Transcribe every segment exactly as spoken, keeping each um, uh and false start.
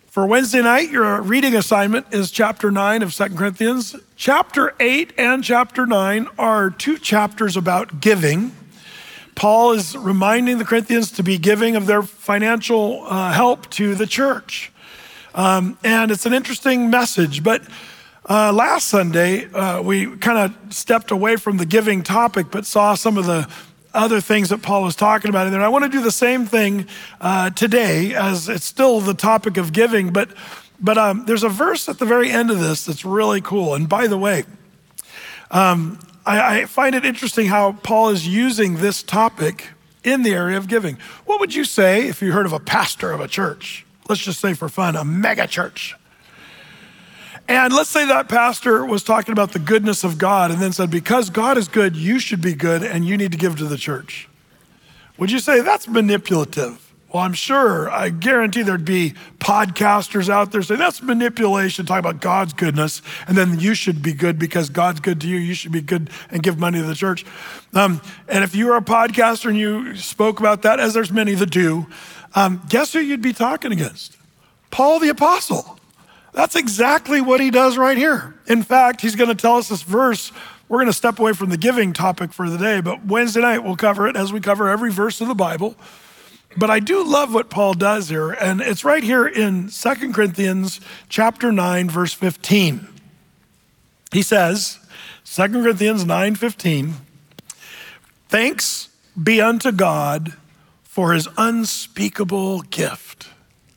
For Wednesday night, your reading assignment is chapter nine of Second Corinthians. Chapter eight and chapter nine are two chapters about giving. Paul is reminding the Corinthians to be giving of their financial uh, help to the church. Um, and it's an interesting message, but uh, last Sunday, uh, we kind of stepped away from the giving topic, but saw some of the other things that Paul was talking about in there. I want to do the same thing uh, today, as it's still the topic of giving, but but um, there's a verse at the very end of this that's really cool. And by the way, um, I, I find it interesting how Paul is using this topic in the area of giving. What would you say if you heard of a pastor of a church? Let's just say for fun, a mega church. And let's say that pastor was talking about the goodness of God and then said, because God is good, you should be good and you need to give to the church. Would you say that's manipulative? Well, I'm sure, I guarantee there'd be podcasters out there saying that's manipulation, talking about God's goodness, and then you should be good because God's good to you, you should be good and give money to the church. Um, and if you were a podcaster and you spoke about that, as there's many that do, um, guess who you'd be talking against? Paul the Apostle. That's exactly what he does right here. In fact, he's going to tell us this verse. We're going to step away from the giving topic for the day, but Wednesday night we'll cover it as we cover every verse of the Bible. But I do love what Paul does here, and it's right here in Second Corinthians chapter nine, verse fifteen. He says, Second Corinthians nine fifteen, thanks be unto God for his unspeakable gift.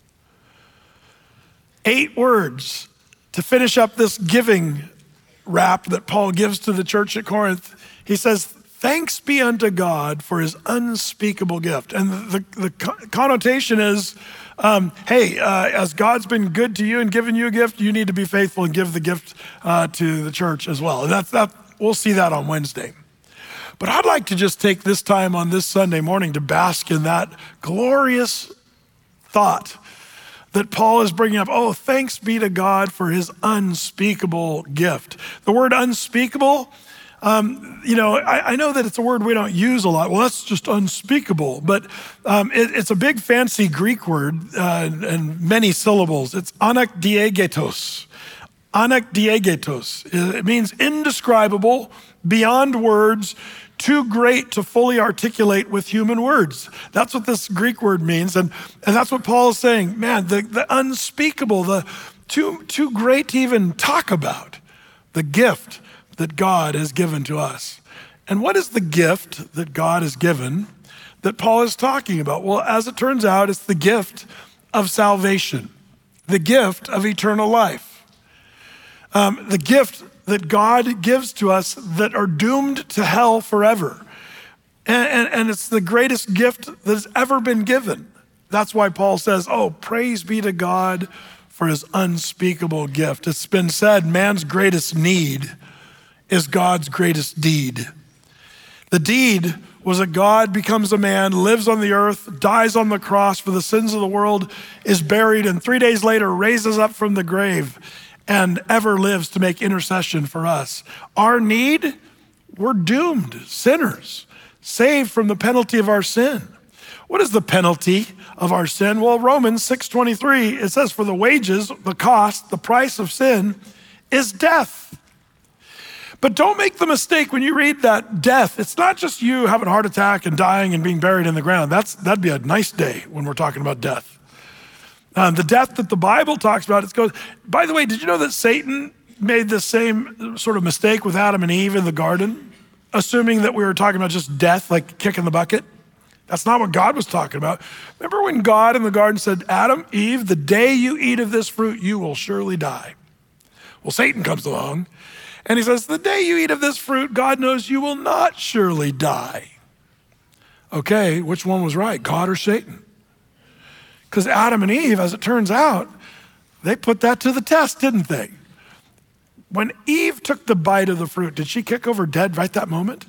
Eight words to finish up this giving rap that Paul gives to the church at Corinth. He says, thanks be unto God for his unspeakable gift. And the, the connotation is, um, hey, uh, as God's been good to you and given you a gift, you need to be faithful and give the gift uh, to the church as well. And that's that. We'll see that on Wednesday. But I'd like to just take this time on this Sunday morning to bask in that glorious thought that Paul is bringing up. Oh, thanks be to God for his unspeakable gift. The word unspeakable, um, you know, I, I know that it's a word we don't use a lot. Well, that's just unspeakable, but um, it, it's a big fancy Greek word uh, and many syllables. It's anakdiegetos. Anakdiegetos. It means indescribable, beyond words, too great to fully articulate with human words. That's what this Greek word means. And, and that's what Paul is saying. Man, the, the unspeakable, the too, too great to even talk about, the gift that God has given to us. And what is the gift that God has given that Paul is talking about? Well, as it turns out, it's the gift of salvation, the gift of eternal life, um, the gift that God gives to us that are doomed to hell forever. And, and, and it's the greatest gift that has ever been given. That's why Paul says, oh, praise be to God for his unspeakable gift. It's been said, man's greatest need is God's greatest deed. The deed was that God becomes a man, lives on the earth, dies on the cross for the sins of the world, is buried, and three days later raises up from the grave and ever lives to make intercession for us. Our need, we're doomed, sinners, saved from the penalty of our sin. What is the penalty of our sin? Well, Romans six twenty-three, it says, for the wages, the cost, the price of sin is death. But don't make the mistake when you read that death, it's not just you having a heart attack and dying and being buried in the ground. That's, that'd be a nice day when we're talking about death. Um, the death that the Bible talks about, it goes, by the way, did you know that Satan made the same sort of mistake with Adam and Eve in the garden, assuming that we were talking about just death, like kicking the bucket? That's not what God was talking about. Remember when God in the garden said, Adam, Eve, the day you eat of this fruit, you will surely die. Well, Satan comes along and he says, the day you eat of this fruit, God knows you will not surely die. Okay, which one was right, God or Satan? Because Adam and Eve, as it turns out, they put that to the test, didn't they? When Eve took the bite of the fruit, did she kick over dead right that moment?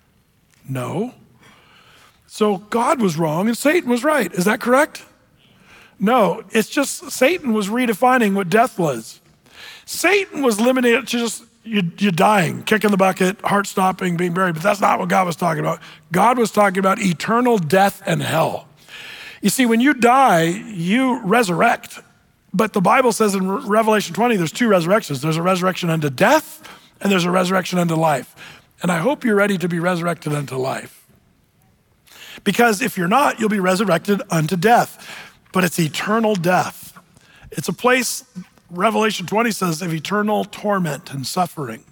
No. So God was wrong and Satan was right. Is that correct? No, it's just Satan was redefining what death was. Satan was limited to just you, you're dying, kicking the bucket, heart stopping, being buried, but that's not what God was talking about. God was talking about eternal death and hell. You see, when you die, you resurrect. But the Bible says in Revelation twenty, there's two resurrections. There's a resurrection unto death, and there's a resurrection unto life. And I hope you're ready to be resurrected unto life. Because if you're not, you'll be resurrected unto death. But it's eternal death. It's a place, Revelation twenty says, of eternal torment and suffering.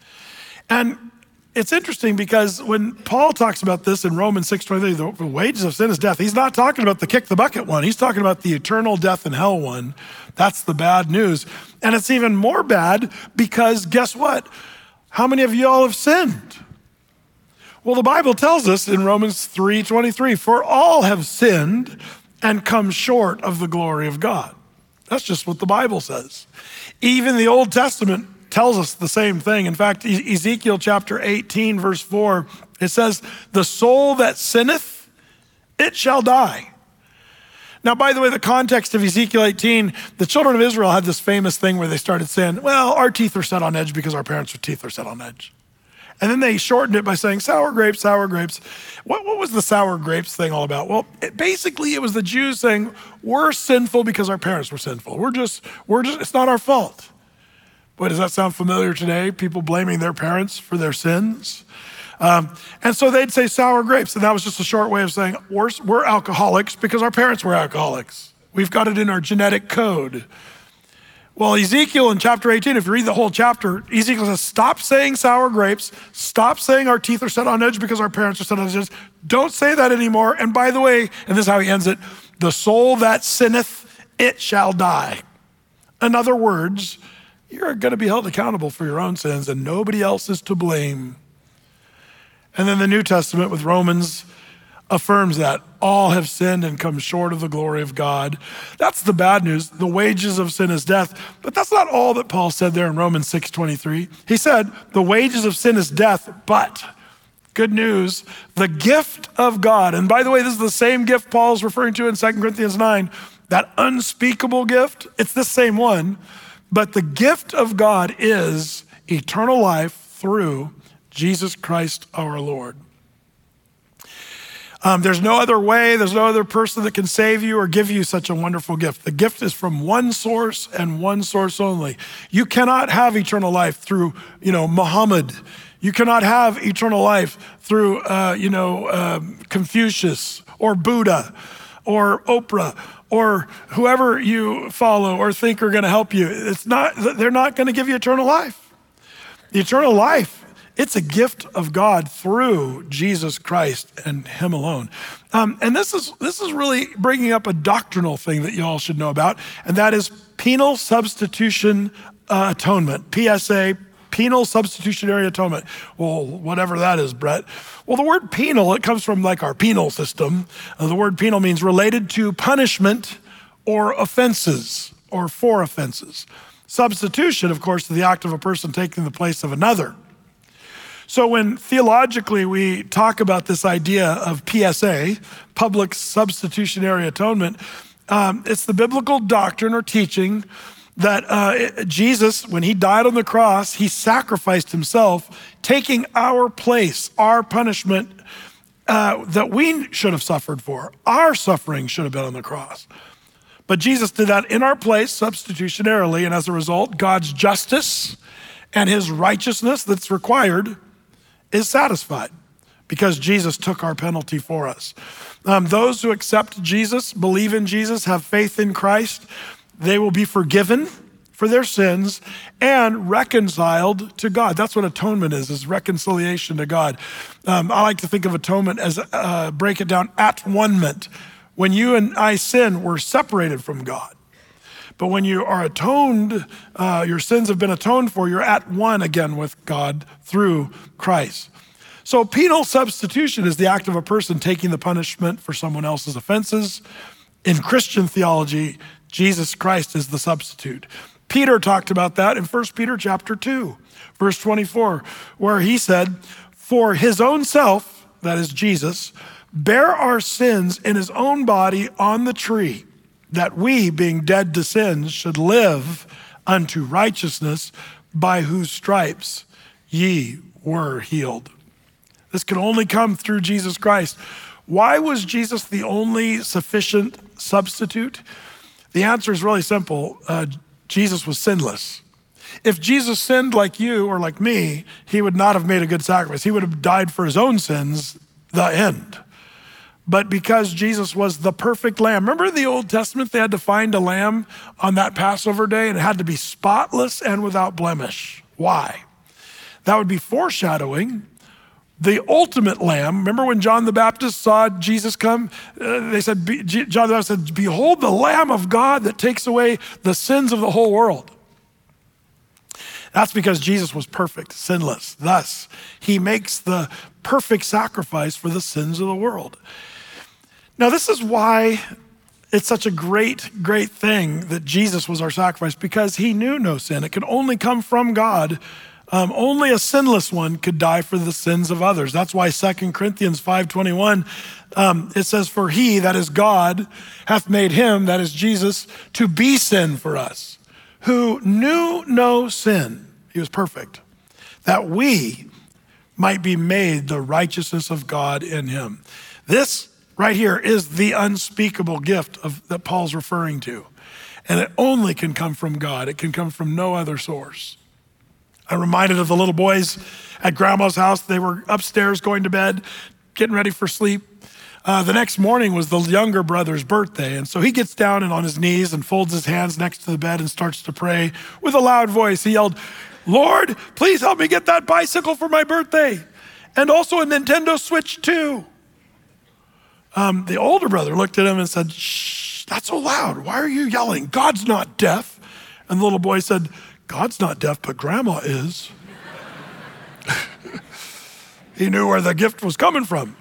And it's interesting because when Paul talks about this in Romans six twenty-three, the wages of sin is death, he's not talking about the kick the bucket one. He's talking about the eternal death in hell one. That's the bad news. And it's even more bad because guess what? How many of y'all have sinned? Well, the Bible tells us in Romans three twenty-three, for all have sinned and come short of the glory of God. That's just what the Bible says. Even the Old Testament tells us the same thing. In fact, Ezekiel chapter eighteen, verse four, it says, the soul that sinneth, it shall die. Now, by the way, the context of Ezekiel eighteen, the children of Israel had this famous thing where they started saying, well, our teeth are set on edge because our parents' teeth are set on edge. And then they shortened it by saying sour grapes, sour grapes. What, what was the sour grapes thing all about? Well, it, basically it was the Jews saying, we're sinful because our parents were sinful. We're just, we're just, it's not our fault. Boy, does that sound familiar today? People blaming their parents for their sins. Um, and so they'd say sour grapes. And that was just a short way of saying we're, we're alcoholics because our parents were alcoholics. We've got it in our genetic code. Well, Ezekiel in chapter eighteen, if you read the whole chapter, Ezekiel says, stop saying sour grapes. Stop saying our teeth are set on edge because our parents are set on edge. Don't say that anymore. And by the way, and this is how he ends it, the soul that sinneth, it shall die. In other words, you're going to be held accountable for your own sins and nobody else is to blame. And then the New Testament with Romans affirms that all have sinned and come short of the glory of God. That's the bad news. The wages of sin is death. But that's not all that Paul said there in Romans six twenty-three. He said, the wages of sin is death, but good news, the gift of God. And by the way, this is the same gift Paul's referring to in Second Corinthians nine, that unspeakable gift. It's the same one. But the gift of God is eternal life through Jesus Christ our Lord. Um, there's no other way, there's no other person that can save you or give you such a wonderful gift. The gift is from one source and one source only. You cannot have eternal life through, you know, Muhammad. You cannot have eternal life through, uh, you know, uh, Confucius or Buddha or Oprah or whoever you follow or think are going to help you. It's not, they're not going to give you eternal life. The eternal life, it's a gift of God through Jesus Christ and him alone. Um, and this is this is really bringing up a doctrinal thing that you all should know about, and that is penal substitution uh, atonement, P S A, penal substitutionary atonement. Well, whatever that is, Brett. Well, the word penal, it comes from like our penal system. Uh, the word penal means related to punishment or offenses or for offenses. Substitution, of course, is the act of a person taking the place of another. So when theologically we talk about this idea of P S A, public substitutionary atonement, um, it's the biblical doctrine or teaching that uh, Jesus, when he died on the cross, he sacrificed himself, taking our place, our punishment uh, that we should have suffered for. Our suffering should have been on the cross. But Jesus did that in our place substitutionarily, and as a result, God's justice and his righteousness that's required is satisfied because Jesus took our penalty for us. Um, those who accept Jesus, believe in Jesus, have faith in Christ, they will be forgiven for their sins and reconciled to God. That's what atonement is, is reconciliation to God. Um, I like to think of atonement as, uh, break it down, at-one-ment. When you and I sin, we're separated from God. But when you are atoned, uh, your sins have been atoned for, you're at one again with God through Christ. So penal substitution is the act of a person taking the punishment for someone else's offenses. In Christian theology, Jesus Christ is the substitute. Peter talked about that in First Peter chapter two, verse twenty-four, where he said, for his own self, that is Jesus, bear our sins in his own body on the tree, that we, being dead to sins, should live unto righteousness, by whose stripes ye were healed. This can only come through Jesus Christ. Why was Jesus the only sufficient substitute? The answer is really simple. Uh, Jesus was sinless. If Jesus sinned like you or like me, he would not have made a good sacrifice. He would have died for his own sins, the end. But because Jesus was the perfect lamb, remember in the Old Testament, they had to find a lamb on that Passover day and it had to be spotless and without blemish. Why? That would be foreshadowing the ultimate lamb. Remember when John the Baptist saw Jesus come? Uh, they said, Be- John the Baptist said, behold the Lamb of God that takes away the sins of the whole world. That's because Jesus was perfect, sinless. Thus, he makes the perfect sacrifice for the sins of the world. Now, this is why it's such a great, great thing that Jesus was our sacrifice, because he knew no sin. It could only come from God. Um, only a sinless one could die for the sins of others. That's why Second Corinthians five twenty-one, um, it says, for he, that is God, hath made him, that is Jesus, to be sin for us, who knew no sin. He was perfect, that we might be made the righteousness of God in him. This right here is the unspeakable gift of, that Paul's referring to. And it only can come from God. It can come from no other source. I'm reminded of the little boys at grandma's house. They were upstairs going to bed, getting ready for sleep. Uh, the next morning was the younger brother's birthday. And so he gets down and on his knees and folds his hands next to the bed and starts to pray with a loud voice. He yelled, Lord, please help me get that bicycle for my birthday. And also a Nintendo Switch too. Um, the older brother looked at him and said, shh, that's so loud. Why are you yelling? God's not deaf. And the little boy said, God's not deaf, but grandma is. He knew where the gift was coming from.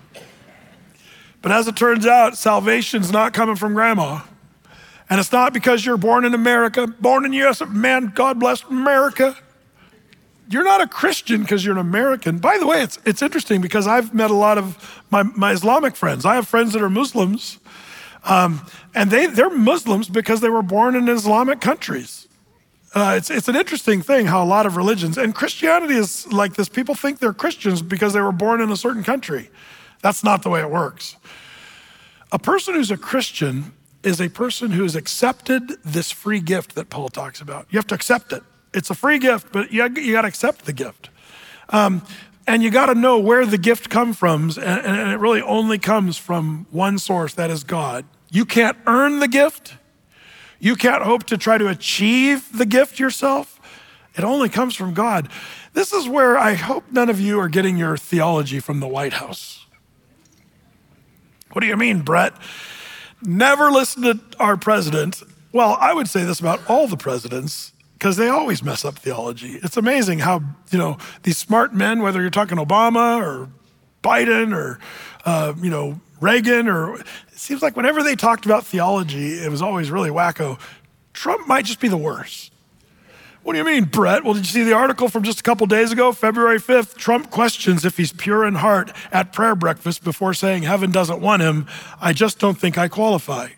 But as it turns out, salvation's not coming from grandma. And it's not because you're born in America, born in the U S. Man, God bless America. You're not a Christian because you're an American. By the way, it's it's interesting because I've met a lot of my, my Islamic friends. I have friends that are Muslims, um, and they, they're Muslims because they were born in Islamic countries. Uh, it's it's an interesting thing how a lot of religions, and Christianity is like this. People think they're Christians because they were born in a certain country. That's not the way it works. A person who's a Christian is a person who has accepted this free gift that Paul talks about. You have to accept it. It's a free gift, but you, you got to accept the gift. Um, and you got to know where the gift comes from, and, and it really only comes from one source, that is God. You can't earn the gift. You can't hope to try to achieve the gift yourself. It only comes from God. This is where I hope none of you are getting your theology from the White House. What do you mean, Brett? Never listen to our president. Well, I would say this about all the presidents, because they always mess up theology. It's amazing how, you know, these smart men, whether you're talking Obama or Biden or, uh, you know, Reagan, or it seems like whenever they talked about theology, it was always really wacko. Trump might just be the worst. What do you mean, Brett? Well, did you see the article from just a couple days ago, February fifth? Trump questions if he's pure in heart at prayer breakfast before saying heaven doesn't want him. I just don't think I qualify.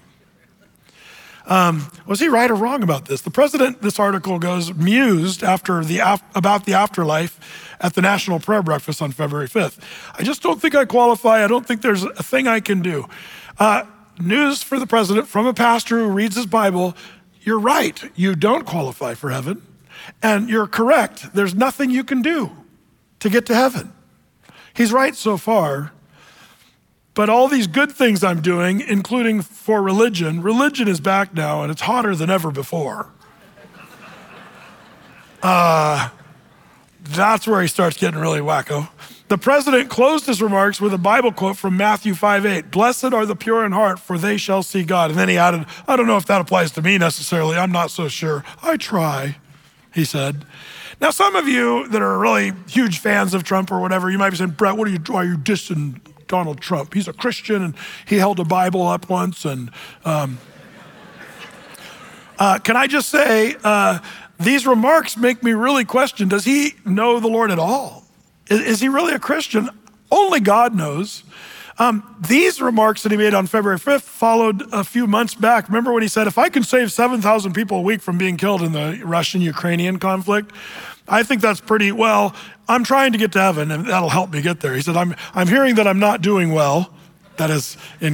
Um, was he right or wrong about this? The president, this article goes, mused after the af- about the afterlife at the National Prayer Breakfast on February fifth. I just don't think I qualify. I don't think there's a thing I can do. Uh, news for the president from a pastor who reads his Bible. You're right. You don't qualify for heaven. And you're correct. There's nothing you can do to get to heaven. He's right so far. But all these good things I'm doing, including for religion, religion is back now and it's hotter than ever before. Uh, that's where he starts getting really wacko. The president closed his remarks with a Bible quote from Matthew five eight. Blessed are the pure in heart, for they shall see God. And then he added, I don't know if that applies to me necessarily. I'm not so sure. I try, he said. Now, some of you that are really huge fans of Trump or whatever, you might be saying, Brett, what are you, why are you dissing Donald Trump? He's a Christian and he held a Bible up once. And um, uh, can I just say, uh, these remarks make me really question, does he know the Lord at all? Is, is he really a Christian? Only God knows. Um, these remarks that he made on February fifth followed a few months back. Remember when he said, if I can save seven thousand people a week from being killed in the Russian-Ukrainian conflict, I think that's pretty well. I'm trying to get to heaven and that'll help me get there. He said, I'm, I'm hearing that I'm not doing well. That is in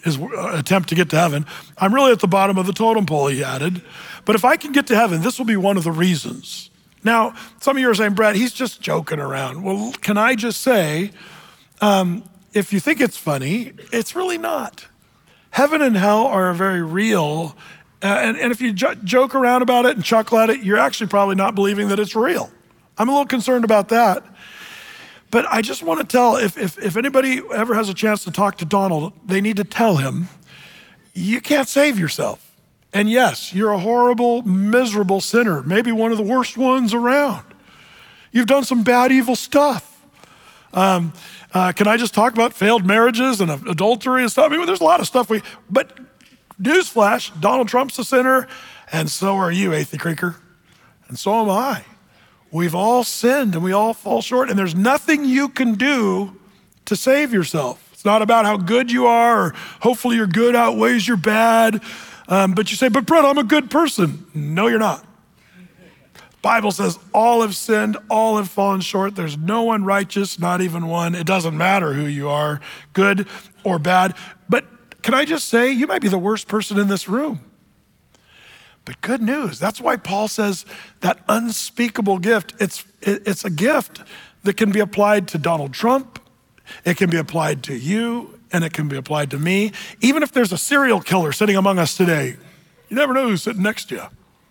his attempt to get to heaven. I'm really at the bottom of the totem pole, he added. But if I can get to heaven, this will be one of the reasons. Now, some of you are saying, Brett, he's just joking around. Well, can I just say, um, if you think it's funny, it's really not. Heaven and hell are very real. Uh, and, and if you jo- joke around about it and chuckle at it, you're actually probably not believing that it's real. I'm a little concerned about that. But I just want to tell, if, if, if anybody ever has a chance to talk to Donald, they need to tell him, you can't save yourself. And yes, you're a horrible, miserable sinner, maybe one of the worst ones around. You've done some bad, evil stuff. Um, uh, can I just talk about failed marriages and adultery and stuff? I mean, there's a lot of stuff we, but newsflash, Donald Trump's a sinner, and so are you, Athey Creeker, and so am I. We've all sinned and we all fall short, and there's nothing you can do to save yourself. It's not about how good you are, or hopefully your good outweighs your bad. Um, but you say, but Brett, I'm a good person. No, you're not. Bible says all have sinned, all have fallen short. There's no one righteous, not even one. It doesn't matter who you are, good or bad. But can I just say, you might be the worst person in this room. But good news, that's why Paul says that unspeakable gift, it's, it, it's a gift that can be applied to Donald Trump, it can be applied to you, and it can be applied to me. Even if there's a serial killer sitting among us today, you never know who's sitting next to you.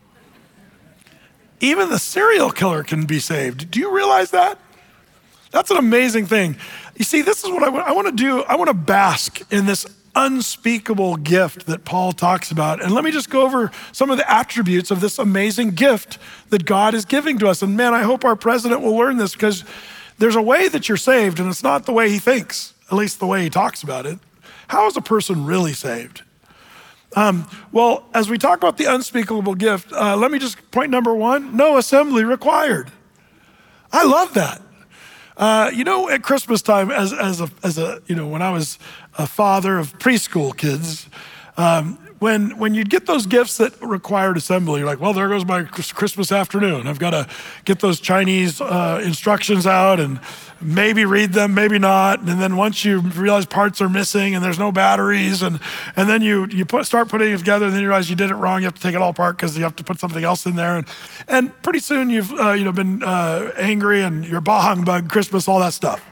Even the serial killer can be saved. Do you realize that? That's an amazing thing. You see, this is what I, I want to do. I want to bask in this unspeakable gift that Paul talks about. And let me just go over some of the attributes of this amazing gift that God is giving to us. And man, I hope our president will learn this, because there's a way that you're saved, and it's not the way he thinks, at least the way he talks about it. How is a person really saved? Um, well, as we talk about the unspeakable gift, uh, let me just, point number one, no assembly required. I love that. Uh, you know, at Christmas time, as as a, as a, you know, when I was a father of preschool kids, um, when when you'd get those gifts that required assembly, you're like, well, there goes my Christmas afternoon. I've got to get those Chinese uh, instructions out and maybe read them, maybe not. And then once you realize parts are missing and there's no batteries, and and then you you put, start putting it together, and then you realize you did it wrong. You have to take it all apart because you have to put something else in there. And and pretty soon you've uh, you know been uh, angry, and you're bah humbug, Christmas, all that stuff.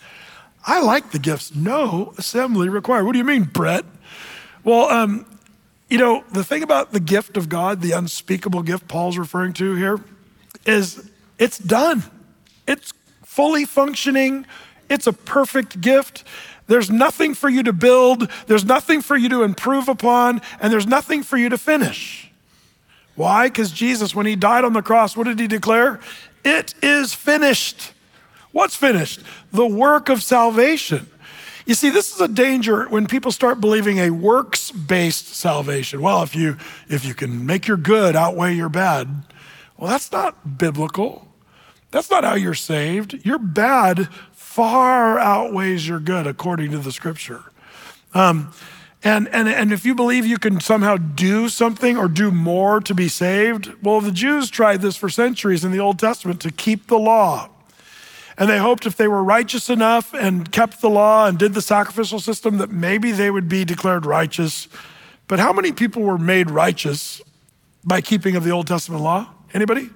I like the gifts. No assembly required. What do you mean, Brett? Well, um, you know, the thing about the gift of God, the unspeakable gift Paul's referring to here, is it's done. It's fully functioning. It's a perfect gift. There's nothing for you to build. There's nothing for you to improve upon, and there's nothing for you to finish. Why? Because Jesus, when he died on the cross, what did he declare? It is finished. What's finished? The work of salvation. You see, this is a danger when people start believing a works-based salvation. Well, if you if you can make your good outweigh your bad, well, that's not biblical. That's not how you're saved. Your bad far outweighs your good, according to the scripture. Um, and, and, and if you believe you can somehow do something or do more to be saved, well, the Jews tried this for centuries in the Old Testament to keep the law. And they hoped if they were righteous enough and kept the law and did the sacrificial system that maybe they would be declared righteous. But how many people were made righteous by keeping of the Old Testament law? Anybody?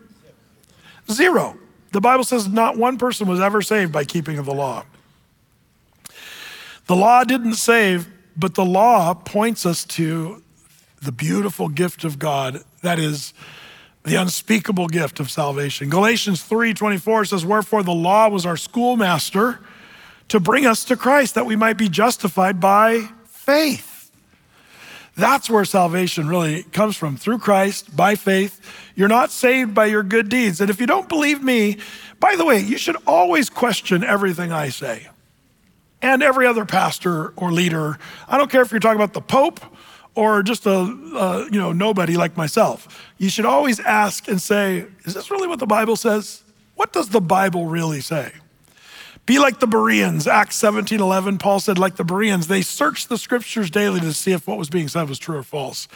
Zero. The Bible says not one person was ever saved by keeping of the law. The law didn't save, but the law points us to the beautiful gift of God, that is the unspeakable gift of salvation. Galatians three twenty-four says, wherefore the law was our schoolmaster to bring us to Christ, that we might be justified by faith. That's where salvation really comes from, through Christ, by faith. You're not saved by your good deeds. And if you don't believe me, by the way, you should always question everything I say, and every other pastor or leader. I don't care if you're talking about the Pope or just a uh, you know nobody like myself. You should always ask and say, is this really what the Bible says? What does the Bible really say? Be like the Bereans. Acts seventeen eleven, Paul said, like the Bereans, they searched the scriptures daily to see if what was being said was true or false.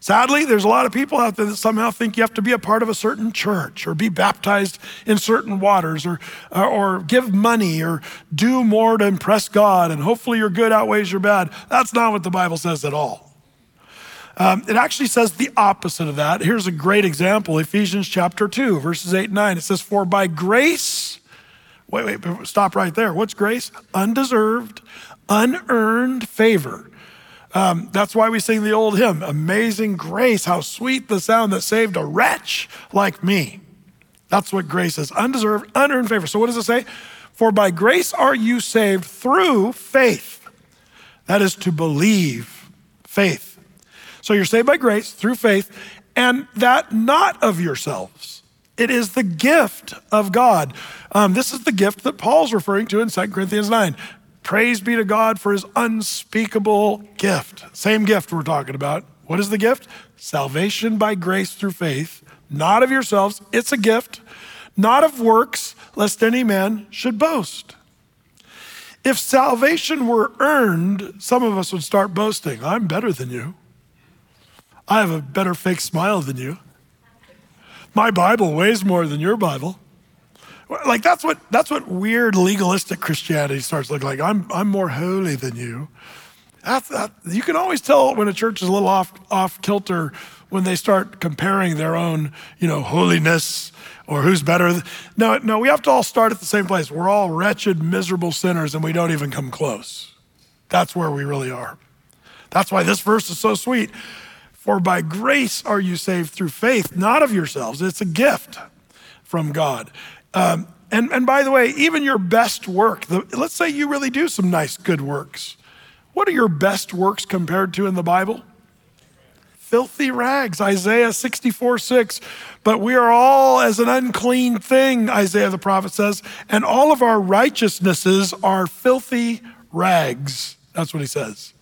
Sadly, there's a lot of people out there that somehow think you have to be a part of a certain church or be baptized in certain waters or, or, or give money or do more to impress God and hopefully your good outweighs your bad. That's not what the Bible says at all. Um, it actually says the opposite of that. Here's a great example, Ephesians chapter two, verses eight and nine. It says, for by grace, wait, wait, stop right there. What's grace? Undeserved, unearned favor. Um, that's why we sing the old hymn, Amazing Grace, how sweet the sound that saved a wretch like me. That's what grace is, undeserved, unearned favor. So what does it say? For by grace are you saved through faith. That is to believe, faith. So you're saved by grace through faith, and that not of yourselves. It is the gift of God. Um, this is the gift that Paul's referring to in Second Corinthians nine. Praise be to God for his unspeakable gift. Same gift we're talking about. What is the gift? Salvation by grace through faith, not of yourselves. It's a gift, not of works, lest any man should boast. If salvation were earned, some of us would start boasting. I'm better than you. I have a better fake smile than you. My Bible weighs more than your Bible. Like that's what that's what weird legalistic Christianity starts looking like. I'm I'm more holy than you. That's, that, you can always tell when a church is a little off off kilter when they start comparing their own, you know, holiness or who's better. No, no, we have to all start at the same place. We're all wretched, miserable sinners, and we don't even come close. That's where we really are. That's why this verse is so sweet. For by grace are you saved through faith, not of yourselves. It's a gift from God. Um, and, and by the way, even your best work, the, let's say you really do some nice, good works. What are your best works compared to in the Bible? Filthy rags, Isaiah sixty-four six. But we are all as an unclean thing, Isaiah the prophet says, and all of our righteousnesses are filthy rags. That's what he says.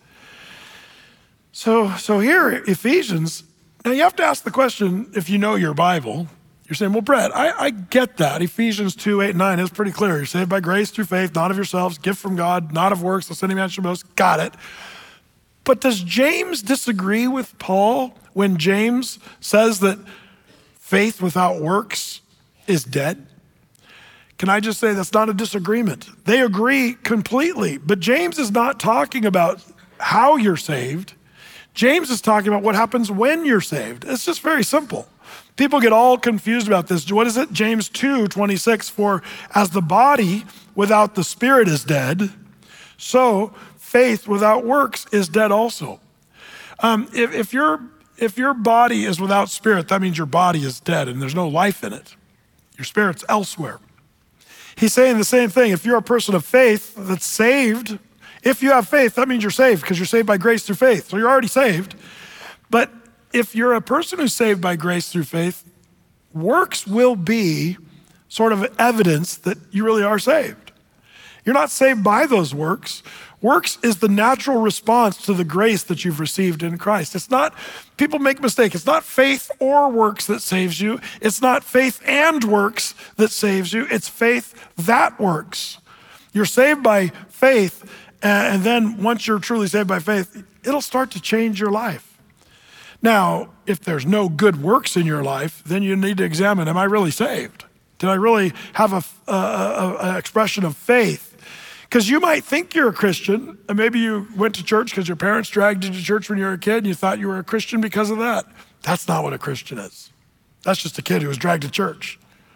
So, so here, Ephesians, now you have to ask the question, if you know your Bible, you're saying, well, Brett, I, I get that. Ephesians two, eight, and nine is pretty clear. You're saved by grace through faith, not of yourselves, gift from God, not of works, lest any man should boast. Got it. But does James disagree with Paul when James says that faith without works is dead? Can I just say that's not a disagreement? They agree completely, but James is not talking about how you're saved. James is talking about what happens when you're saved. It's just very simple. People get all confused about this. What is it? James two twenty-six, for as the body without the spirit is dead, so faith without works is dead also. Um, if, if, your, if your body is without spirit, that means your body is dead and there's no life in it. Your spirit's elsewhere. He's saying the same thing. If you're a person of faith that's saved, if you have faith, that means you're saved because you're saved by grace through faith. So you're already saved. But if you're a person who's saved by grace through faith, works will be sort of evidence that you really are saved. You're not saved by those works. Works is the natural response to the grace that you've received in Christ. It's not, people make a mistake. It's not faith or works that saves you. It's not faith and works that saves you. It's faith that works. You're saved by faith, and then once you're truly saved by faith, it'll start to change your life. Now, if there's no good works in your life, then you need to examine, am I really saved? Did I really have a, a, a, a expression of faith? Because you might think you're a Christian, and maybe you went to church because your parents dragged you to church when you were a kid, and you thought you were a Christian because of that. That's not what a Christian is. That's just a kid who was dragged to church.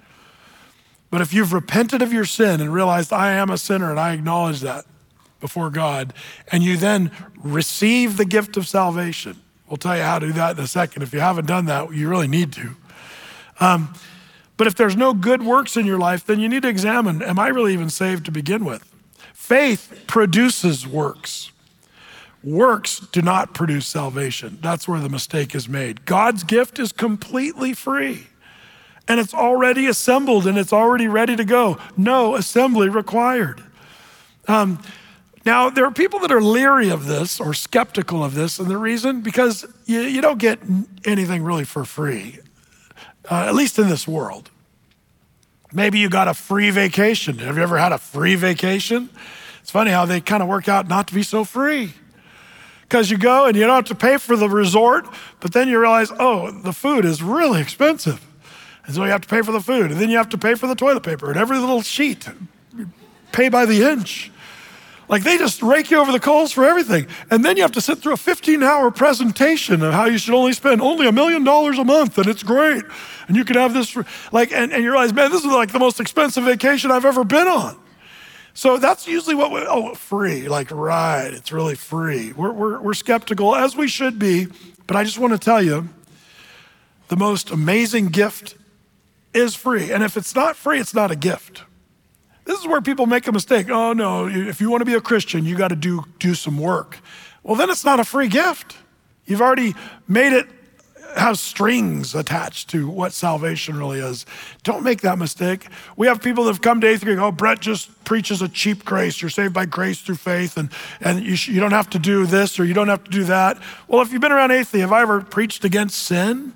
But if you've repented of your sin and realized I am a sinner and I acknowledge that before God, and you then receive the gift of salvation, we'll tell you how to do that in a second. If you haven't done that, you really need to. Um, but if there's no good works in your life, then you need to examine, am I really even saved to begin with? Faith produces works. Works do not produce salvation. That's where the mistake is made. God's gift is completely free, and it's already assembled and it's already ready to go. No assembly required. Um, Now, there are people that are leery of this or skeptical of this, and the reason, because you, you don't get anything really for free, uh, at least in this world. Maybe you got a free vacation. Have you ever had a free vacation? It's funny how they kind of work out not to be so free. because you go and you don't have to pay for the resort, but then you realize, oh, the food is really expensive. And so you have to pay for the food, and then you have to pay for the toilet paper and every little sheet, pay by the inch. Like they just rake you over the coals for everything. And then you have to sit through a fifteen hour presentation of how you should only spend only a million dollars a month and it's great. And you could have this, for, like, and, and you realize, man, this is like the most expensive vacation I've ever been on. So that's usually what we, oh, free, like, right, it's really free. We're, we're, we're skeptical, as we should be, but I just want to tell you, the most amazing gift is free. And if it's not free, it's not a gift. This is where people make a mistake. Oh no, if you want to be a Christian, you got to do, do some work. Well, then it's not a free gift. You've already made it have strings attached to what salvation really is. Don't make that mistake. We have people that have come to Atheist and go, oh, Brett just preaches a cheap grace. You're saved by grace through faith, and, and you, sh- you don't have to do this or you don't have to do that. Well, if you've been around Atheist, have I ever preached against sin?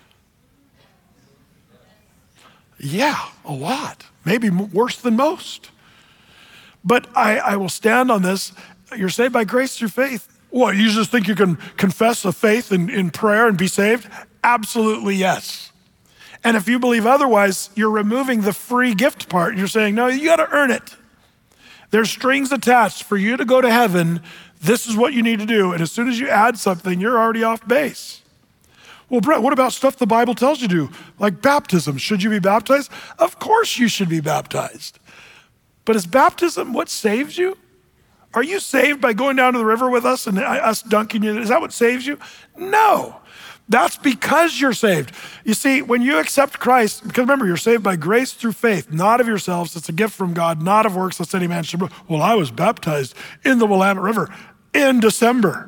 Yeah, a lot. Maybe worse than most. But I, I will stand on this. You're saved by grace through faith. What, you just think you can confess a faith in, in prayer and be saved? Absolutely yes. And if you believe otherwise, you're removing the free gift part. You're saying, no, you got to earn it. There's strings attached for you to go to heaven. This is what you need to do. And as soon as you add something, you're already off base. Well, Brett, what about stuff the Bible tells you to do? Like baptism, should you be baptized? Of course you should be baptized. But is baptism what saves you? Are you saved by going down to the river with us and us dunking you? Is that what saves you? No, that's because you're saved. You see, when you accept Christ, because remember, you're saved by grace through faith, not of yourselves. It's a gift from God, not of works, lest any man should. Well, I was baptized in the Willamette River in December.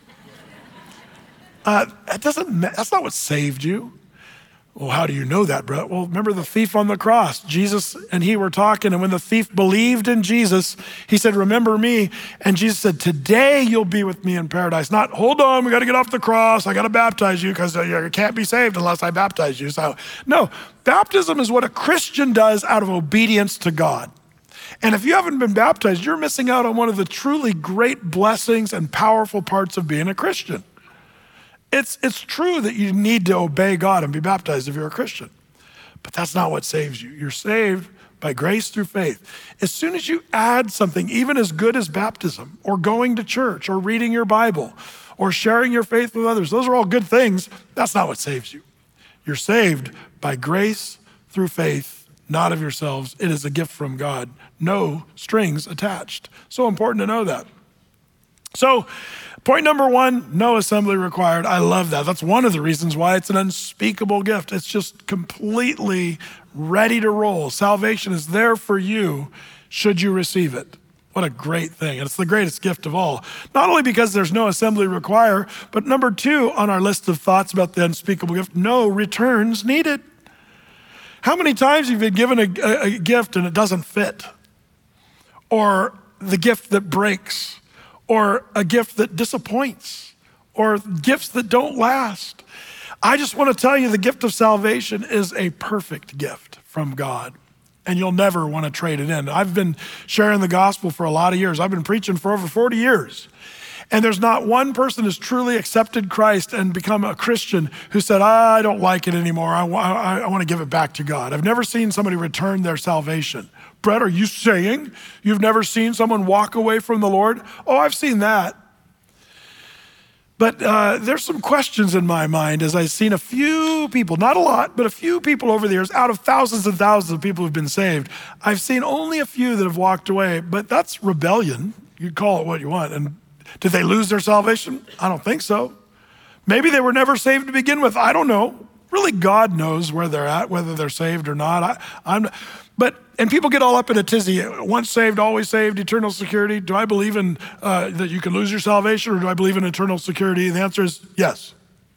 Uh, that doesn't, that's not what saved you. Well, how do you know that, Brett? Well, remember the thief on the cross. Jesus and he were talking, and when the thief believed in Jesus, he said, remember me. And Jesus said, today you'll be with me in paradise. Not, hold on, we got to get off the cross. I got to baptize you because you can't be saved unless I baptize you. So no, baptism is what a Christian does out of obedience to God. And if you haven't been baptized, you're missing out on one of the truly great blessings and powerful parts of being a Christian. It's, it's true that you need to obey God and be baptized if you're a Christian, but that's not what saves you. You're saved by grace through faith. As soon as you add something, even as good as baptism or going to church or reading your Bible or sharing your faith with others, those are all good things. That's not what saves you. You're saved by grace through faith, not of yourselves. It is a gift from God. No strings attached. So important to know that. So, point number one, no assembly required. I love that. That's one of the reasons why it's an unspeakable gift. It's just completely ready to roll. Salvation is there for you should you receive it. What a great thing. And it's the greatest gift of all. Not only because there's no assembly required, but number two on our list of thoughts about the unspeakable gift, no returns needed. How many times have you been given a, a, a gift and it doesn't fit? Or the gift that breaks? Or a gift that disappoints, or gifts that don't last. I just want to tell you the gift of salvation is a perfect gift from God, and you'll never want to trade it in. I've been sharing the gospel for a lot of years. I've been preaching for over forty years, and there's not one person who's truly accepted Christ and become a Christian who said, I don't like it anymore. I, I, I want to give it back to God. I've never seen somebody return their salvation. Brett, are you saying you've never seen someone walk away from the Lord? Oh, I've seen that. But uh, there's some questions in my mind as I've seen a few people, not a lot, but a few people over the years, out of thousands and thousands of people who've been saved, I've seen only a few that have walked away, but that's rebellion. You call it what you want. And did they lose their salvation? I don't think so. Maybe they were never saved to begin with. I don't know. Really, God knows where they're at, whether they're saved or not. I, I'm, but and people get all up in a tizzy. Once saved, always saved, eternal security. Do I believe in uh, that you can lose your salvation, or do I believe in eternal security? And the answer is yes.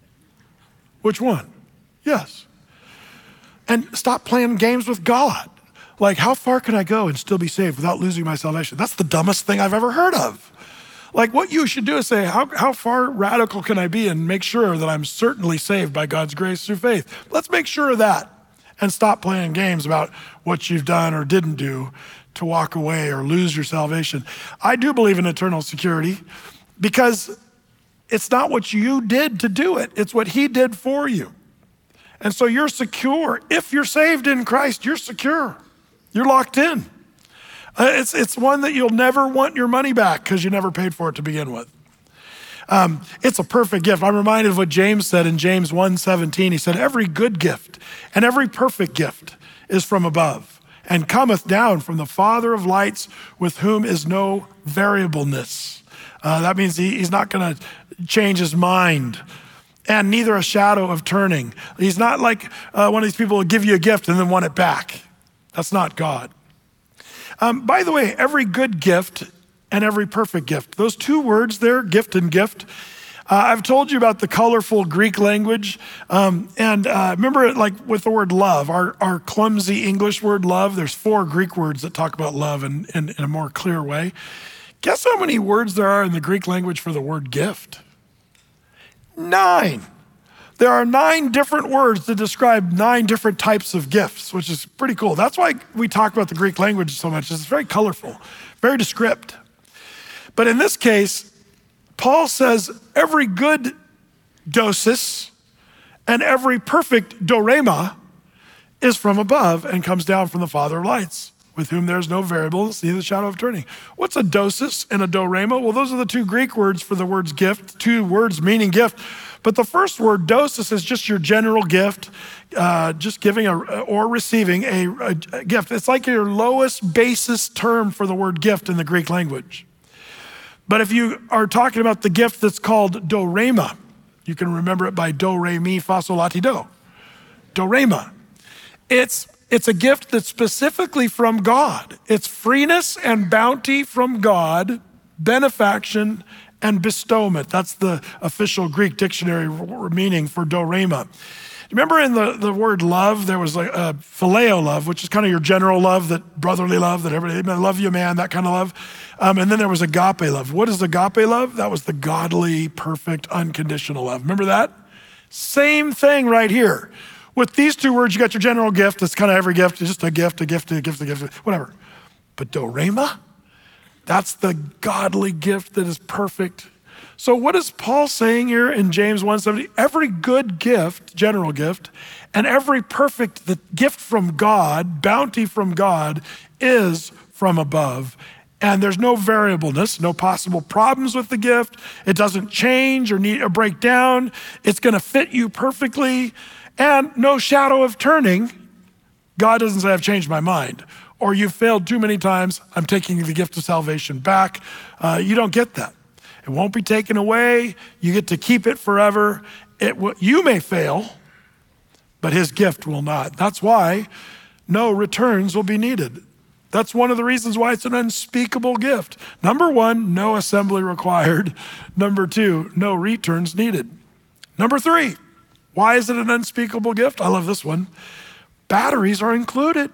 Which one? Yes. And stop playing games with God. Like, how far can I go and still be saved without losing my salvation? That's the dumbest thing I've ever heard of. Like, what you should do is say, how, how far radical can I be and make sure that I'm certainly saved by God's grace through faith? Let's make sure of that and stop playing games about what you've done or didn't do to walk away or lose your salvation. I do believe in eternal security because it's not what you did to do it. It's what he did for you. And so you're secure. If you're saved in Christ, you're secure. You're locked in. Uh, it's, it's one that you'll never want your money back because you never paid for it to begin with. Um, it's a perfect gift. I'm reminded of what James said in James one seventeen. He said, every good gift and every perfect gift is from above and cometh down from the Father of lights, with whom is no variableness. Uh, that means he, he's not going to change his mind, and neither a shadow of turning. He's not like uh, one of these people who give you a gift and then want it back. That's not God. Um, by the way, every good gift and every perfect gift, those two words there, gift and gift, uh, I've told you about the colorful Greek language. Um, and uh, remember it like with the word love, our, our clumsy English word love, there's four Greek words that talk about love in, in, in a more clear way. Guess how many words there are in the Greek language for the word gift? Nine. There are nine different words to describe nine different types of gifts, which is pretty cool. That's why we talk about the Greek language so much. It's very colorful, very descriptive. But in this case, Paul says every good dosis and every perfect dorema is from above and comes down from the Father of lights, with whom there's no variableness, neither the shadow of turning. What's a dosis and a dorema? Well, those are the two Greek words for the words gift, two words meaning gift. But the first word, dosis, is just your general gift, uh, just giving a, or receiving a, a, a gift. It's like your lowest basis term for the word gift in the Greek language. But if you are talking about the gift that's called dorema, you can remember it by do, re, mi, fa, sol, la, ti, do. Dorema. It's, it's a gift that's specifically from God. It's freeness and bounty from God, benefaction and bestowment. That's the official Greek dictionary meaning for dorema. Remember in the, the word love, there was like a phileo love, which is kind of your general love, that brotherly love, that everybody, I love you, man, that kind of love. Um, and then there was agape love. What is agape love? That was the godly, perfect, unconditional love. Remember that? Same thing right here. With these two words, you got your general gift. It's kind of every gift. It's just a gift, a gift, a gift, a gift, whatever. But dorema, that's the godly gift that is perfect. So what is Paul saying here in James one seventy? Every good gift, general gift, and every perfect the gift from God, bounty from God, is from above. And there's no variableness, no possible problems with the gift. It doesn't change or need or break down. It's gonna fit you perfectly, and no shadow of turning. God doesn't say, I've changed my mind, or you've failed too many times, I'm taking the gift of salvation back. Uh, you don't get that. It won't be taken away. You get to keep it forever. It w- you may fail, but his gift will not. That's why no returns will be needed. That's one of the reasons why it's an unspeakable gift. Number one, no assembly required. Number two, no returns needed. Number three, why is it an unspeakable gift? I love this one. Batteries are included.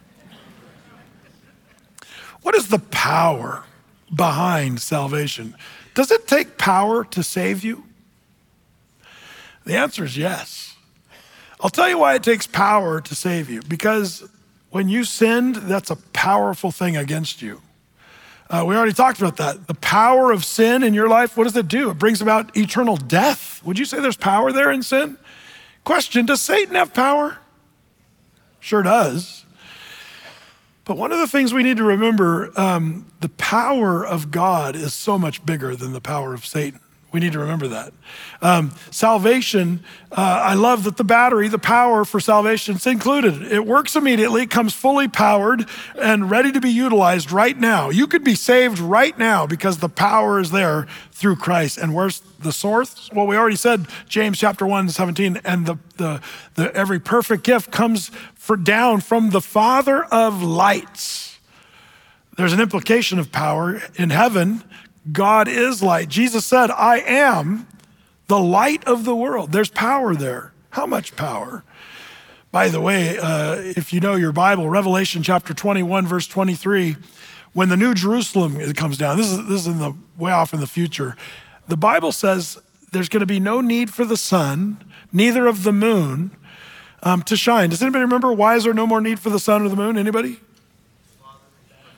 What is the power behind salvation? Does it take power to save you? The answer is yes. I'll tell you why it takes power to save you. Because when you sinned, that's a powerful thing against you. Uh, we already talked about that. The power of sin in your life, what does it do? It brings about eternal death. Would you say there's power there in sin? Question, does Satan have power? Sure does. But one of the things we need to remember, um, the power of God is so much bigger than the power of Satan. We need to remember that. Um, salvation, uh, I love that the battery, the power for salvation, it's included. It works immediately, comes fully powered and ready to be utilized right now. You could be saved right now because the power is there through Christ. And where's the source? Well, we already said James chapter one, seventeen, and the, the, the every perfect gift comes for down from the Father of lights. There's an implication of power in heaven. God is light. Jesus said, I am the light of the world. There's power there. How much power? By the way, uh, if you know your Bible, Revelation chapter twenty-one, verse twenty-three, when the New Jerusalem comes down, this is, this is in the way off in the future, the Bible says there's gonna be no need for the sun, neither of the moon, um, to shine. Does anybody remember why is there no more need for the sun or the moon? Anybody?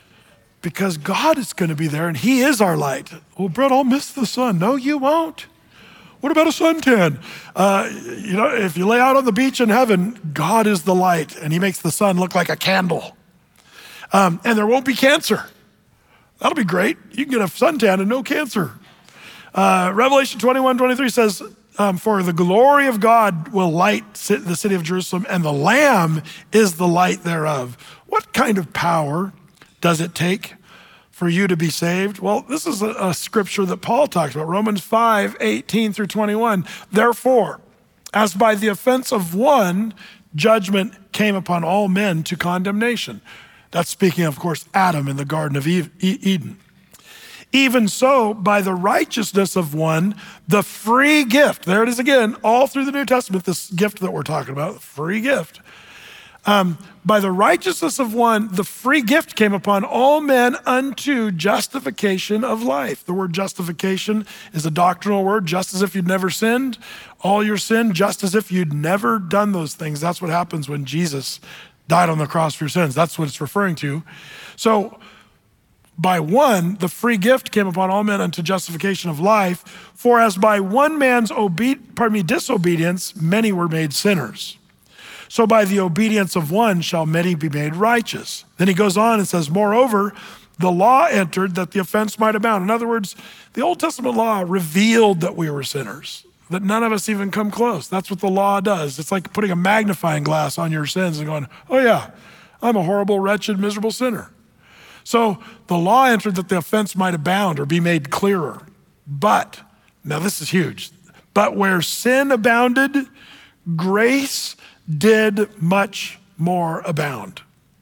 Because God is going to be there and he is our light. Well, Brett, I'll miss the sun. No, you won't. What about a suntan? Uh, you know, if you lay out on the beach in heaven, God is the light, and he makes the sun look like a candle. Um, and there won't be cancer. That'll be great. You can get a suntan and no cancer. Uh, Revelation twenty-one, twenty-three says, um, for the glory of God will light the city of Jerusalem, and the Lamb is the light thereof. What kind of power does it take for you to be saved? Well, this is a, a scripture that Paul talks about, Romans five, eighteen through twenty-one. Therefore, as by the offense of one, judgment came upon all men to condemnation. That's speaking, of course, Adam in the Garden of Eden. Even so, by the righteousness of one, the free gift, there it is again, all through the New Testament, this gift that we're talking about, free gift. Um, by the righteousness of one, the free gift came upon all men unto justification of life. The word justification is a doctrinal word, just as if you'd never sinned, all your sin, just as if you'd never done those things. That's what happens when Jesus died on the cross for your sins. That's what it's referring to. So by one, the free gift came upon all men unto justification of life. For as by one man's obe- pardon me, disobedience, many were made sinners. So by the obedience of one shall many be made righteous. Then he goes on and says, moreover, the law entered that the offense might abound. In other words, the Old Testament law revealed that we were sinners, that none of us even come close. That's what the law does. It's like putting a magnifying glass on your sins and going, oh yeah, I'm a horrible, wretched, miserable sinner. So the law entered that the offense might abound or be made clearer. But, now this is huge, but where sin abounded, grace did much more abound.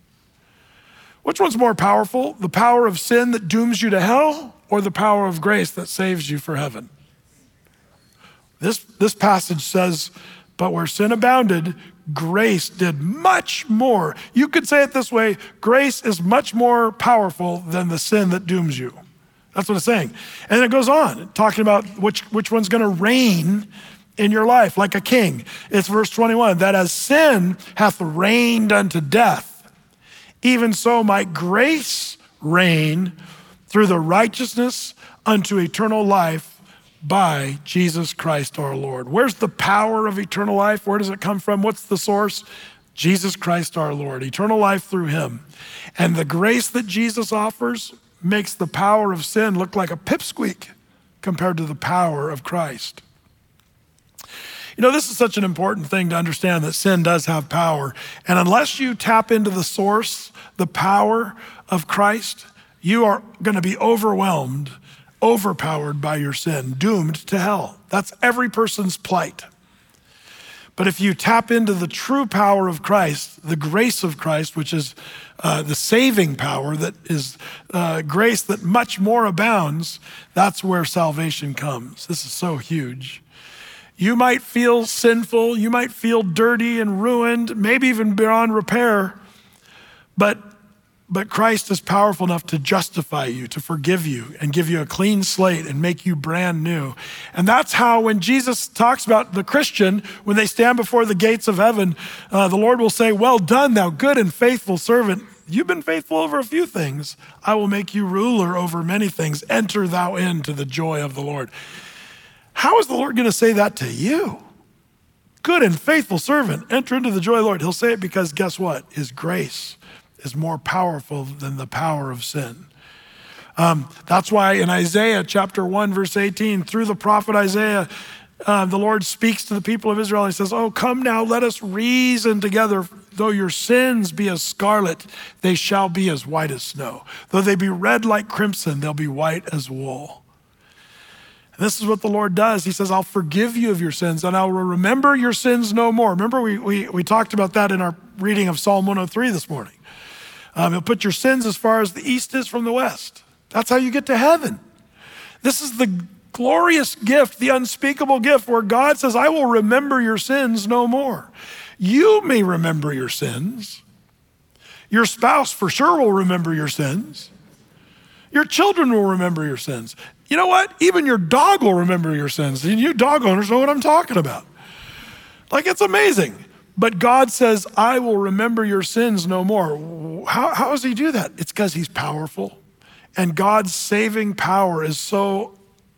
Which one's more powerful? The power of sin that dooms you to hell, or the power of grace that saves you for heaven? This, this passage says, but where sin abounded, grace did much more. You could say it this way, grace is much more powerful than the sin that dooms you. That's what it's saying. And then it goes on, talking about which, which one's gonna reign in your life like a king. It's verse twenty-one, that as sin hath reigned unto death, even so might grace reign through the righteousness unto eternal life by Jesus Christ our Lord. Where's the power of eternal life? Where does it come from? What's the source? Jesus Christ our Lord, eternal life through him. And the grace that Jesus offers makes the power of sin look like a pipsqueak compared to the power of Christ. You know, this is such an important thing to understand, that sin does have power. And unless you tap into the source, the power of Christ, you are going to be overwhelmed, overpowered by your sin, doomed to hell. That's every person's plight. But if you tap into the true power of Christ, the grace of Christ, which is uh, the saving power, that is uh, grace that much more abounds, that's where salvation comes. This is so huge. You might feel sinful, you might feel dirty and ruined, maybe even beyond repair, but, but Christ is powerful enough to justify you, to forgive you, and give you a clean slate and make you brand new. And that's how, when Jesus talks about the Christian, when they stand before the gates of heaven, uh, the Lord will say, well done, thou good and faithful servant. You've been faithful over a few things. I will make you ruler over many things. Enter thou into the joy of the Lord. How is the Lord going to say that to you? Good and faithful servant, enter into the joy of the Lord. He'll say it because guess what? His grace is more powerful than the power of sin. Um, that's why in Isaiah chapter one, verse eighteen, through the prophet Isaiah, uh, the Lord speaks to the people of Israel. He says, oh, come now, let us reason together. Though your sins be as scarlet, they shall be as white as snow. Though they be red like crimson, they'll be white as wool. And this is what the Lord does. He says, I'll forgive you of your sins and I will remember your sins no more. Remember, we, we, we talked about that in our reading of Psalm one oh three this morning. Um, he'll put your sins as far as the east is from the west. That's how you get to heaven. This is the glorious gift, the unspeakable gift where God says, I will remember your sins no more. You may remember your sins. Your spouse for sure will remember your sins. Your children will remember your sins. You know what? Even your dog will remember your sins. And you dog owners know what I'm talking about. Like, it's amazing. But God says, I will remember your sins no more. How, how does he do that? It's because he's powerful. And God's saving power is so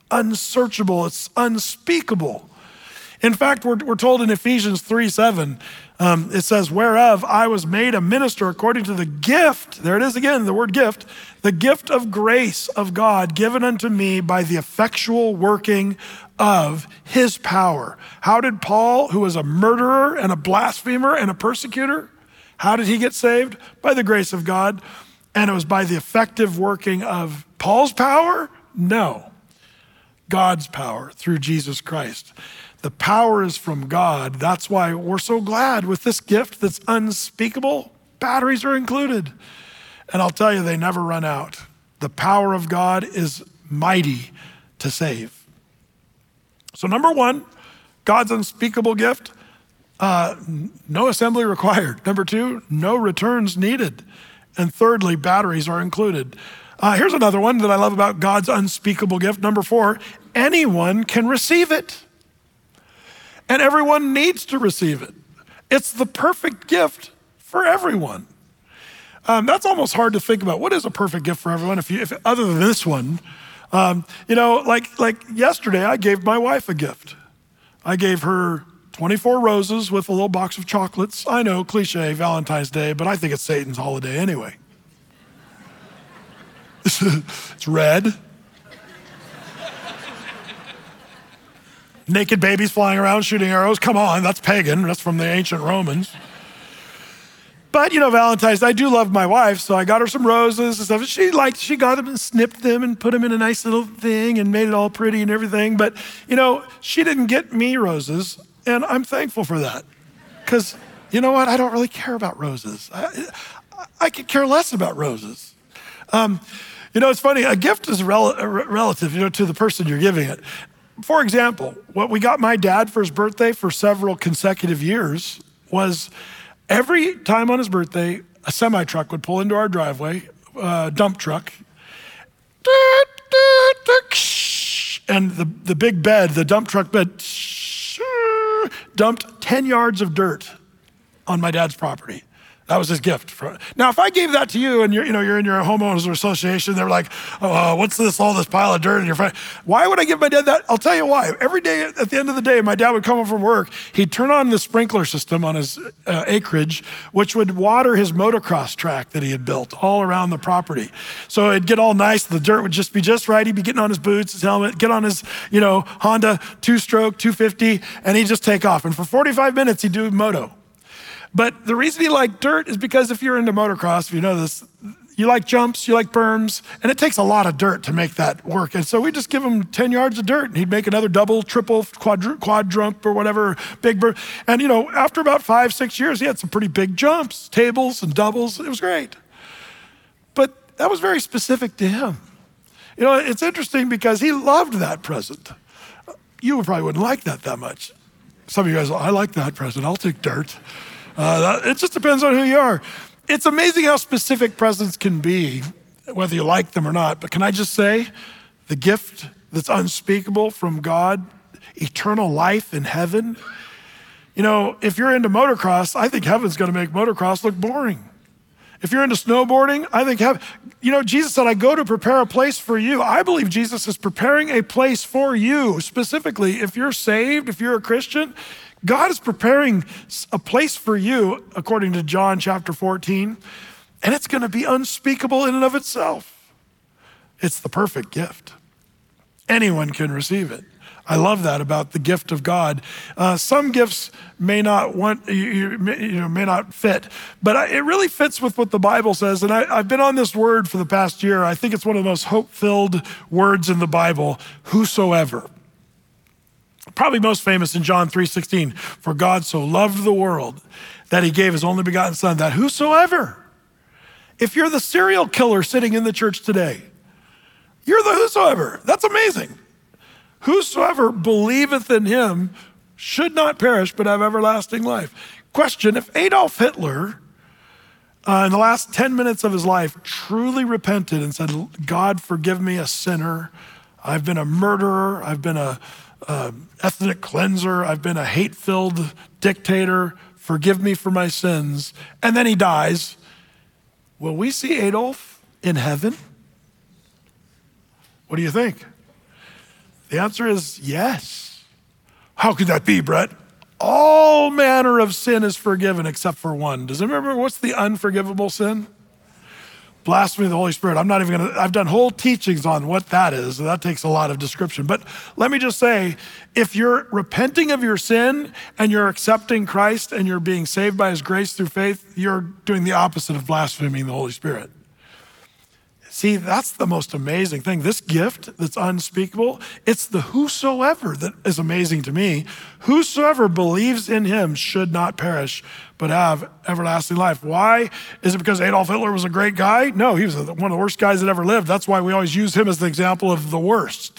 unsearchable, it's unspeakable. In fact, we're, we're told in Ephesians three seven, um, it says, whereof I was made a minister according to the gift, there it is again, the word gift, the gift of grace of God given unto me by the effectual working of his power. How did Paul, who was a murderer and a blasphemer and a persecutor, how did he get saved? By the grace of God. And it was by the effective working of Paul's power? No, God's power through Jesus Christ. The power is from God. That's why we're so glad with this gift that's unspeakable. Batteries are included. And I'll tell you, they never run out. The power of God is mighty to save. So number one, God's unspeakable gift, uh, no assembly required. Number two, no returns needed. And thirdly, batteries are included. Uh, here's another one that I love about God's unspeakable gift. Number four, anyone can receive it. And everyone needs to receive it. It's the perfect gift for everyone. Um, that's almost hard to think about. What is a perfect gift for everyone? If you, if other than this one, um, you know, like like yesterday, I gave my wife a gift. I gave her twenty-four roses with a little box of chocolates. I know, cliche, Valentine's Day, but I think it's Satan's holiday anyway. It's red. Naked babies flying around shooting arrows. Come on, that's pagan. That's from the ancient Romans. But, you know, Valentine's, I do love my wife, so I got her some roses and stuff. She liked, she got them and snipped them and put them in a nice little thing and made it all pretty and everything. But, you know, she didn't get me roses, and I'm thankful for that. Because, you know what, I don't really care about roses. I, I could care less about roses. Um, you know, it's funny, a gift is rel- relative, you know, to the person you're giving it. For example, what we got my dad for his birthday for several consecutive years was every time on his birthday, a semi-truck would pull into our driveway, uh, dump truck, and the, the big bed, the dump truck bed, dumped ten yards of dirt on my dad's property. That was his gift. Now, if I gave that to you and you're, you know, you're in your homeowners association, they're like, oh, uh, what's this, all this pile of dirt in your front? Why would I give my dad that? I'll tell you why. Every day at the end of the day, my dad would come home from work. He'd turn on the sprinkler system on his uh, acreage, which would water his motocross track that he had built all around the property. So it'd get all nice. The dirt would just be just right. He'd be getting on his boots, his helmet, get on his, you know, Honda two-stroke two fifty, and he'd just take off. And for forty-five minutes, he'd do moto. But the reason he liked dirt is because if you're into motocross, if you know this, you like jumps, you like berms, and it takes a lot of dirt to make that work. And so we just give him ten yards of dirt, and he'd make another double, triple, quad, quad jump or whatever, big berm. And you know, after about five, six years, he had some pretty big jumps, tables and doubles. It was great. But that was very specific to him. You know, it's interesting because he loved that present. You probably wouldn't like that that much. Some of you guys, I like that present. I'll take dirt. Uh, it just depends on who you are. It's amazing how specific presents can be, whether you like them or not. But can I just say, the gift that's unspeakable from God, eternal life in heaven. You know, if you're into motocross, I think heaven's going to make motocross look boring. If you're into snowboarding, I think heaven, you know, Jesus said, I go to prepare a place for you. I believe Jesus is preparing a place for you. Specifically, if you're saved, if you're a Christian, God is preparing a place for you, according to John chapter fourteen, and it's going to be unspeakable in and of itself. It's the perfect gift. Anyone can receive it. I love that about the gift of God. Uh, some gifts may not want, you, you, you know, may not fit, but I, it really fits with what the Bible says. And I, I've been on this word for the past year. I think it's one of the most hope-filled words in the Bible, whosoever. Probably most famous in John three sixteen, for God so loved the world that he gave his only begotten son, that whosoever, if you're the serial killer sitting in the church today, you're the whosoever. That's amazing. Whosoever believeth in him should not perish, but have everlasting life. Question, if Adolf Hitler, uh, in the last ten minutes of his life, truly repented and said, God, forgive me, a sinner. I've been a murderer. I've been a Uh, ethnic cleanser, I've been a hate-filled dictator, forgive me for my sins, and then he dies, will we see Adolf in heaven? What do you think? The answer is yes. How could that be, Brett? All manner of sin is forgiven except for one. Does anyone remember what's the unforgivable sin? Blasphemy of the Holy Spirit. I'm not even gonna, I've done whole teachings on what that is, and that takes a lot of description. But let me just say, if you're repenting of your sin and you're accepting Christ and you're being saved by his grace through faith, you're doing the opposite of blaspheming the Holy Spirit. See, that's the most amazing thing. This gift that's unspeakable, it's the whosoever that is amazing to me. Whosoever believes in him should not perish, but have everlasting life. Why? Is it because Adolf Hitler was a great guy? No, he was one of the worst guys that ever lived. That's why we always use him as the example of the worst.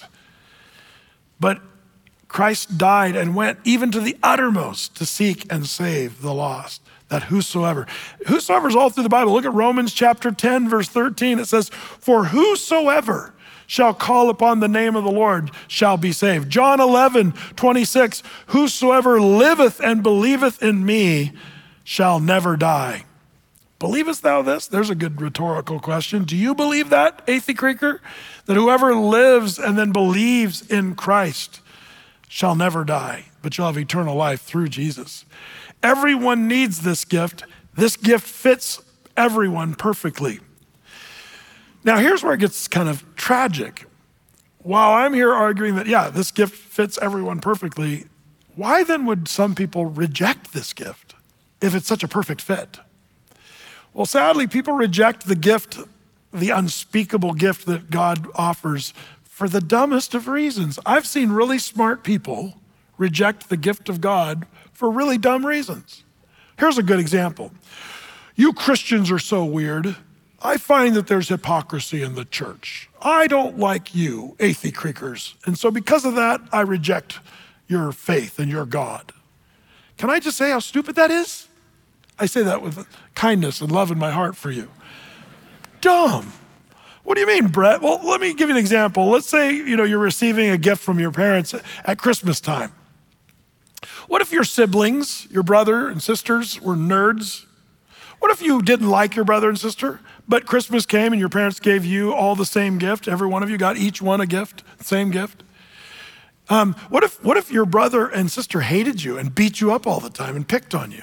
But Christ died and went even to the uttermost to seek and save the lost. That whosoever. Whosoever is all through the Bible. Look at Romans chapter ten, verse thirteen. It says, for whosoever shall call upon the name of the Lord shall be saved. John eleven, twenty-six, whosoever liveth and believeth in me shall never die. Believest thou this? There's a good rhetorical question. Do you believe that, Athey Creeker? That whoever lives and then believes in Christ shall never die, but shall have eternal life through Jesus. Everyone needs this gift. This gift fits everyone perfectly. Now, here's where it gets kind of tragic. While I'm here arguing that, yeah, this gift fits everyone perfectly, why then would some people reject this gift if it's such a perfect fit? Well, sadly, people reject the gift, the unspeakable gift that God offers for the dumbest of reasons. I've seen really smart people reject the gift of God for really dumb reasons. Here's a good example. You Christians are so weird. I find that there's hypocrisy in the church. I don't like you, Athey Creekers. And so because of that, I reject your faith and your God. Can I just say how stupid that is? I say that with kindness and love in my heart for you. Dumb. What do you mean, Brett? Well, let me give you an example. Let's say, you know, you're receiving a gift from your parents at Christmas time. What if your siblings, your brother and sisters, were nerds? What if you didn't like your brother and sister, but Christmas came and your parents gave you all the same gift? Every one of you got each one a gift, same gift. Um, what if what if your brother and sister hated you and beat you up all the time and picked on you?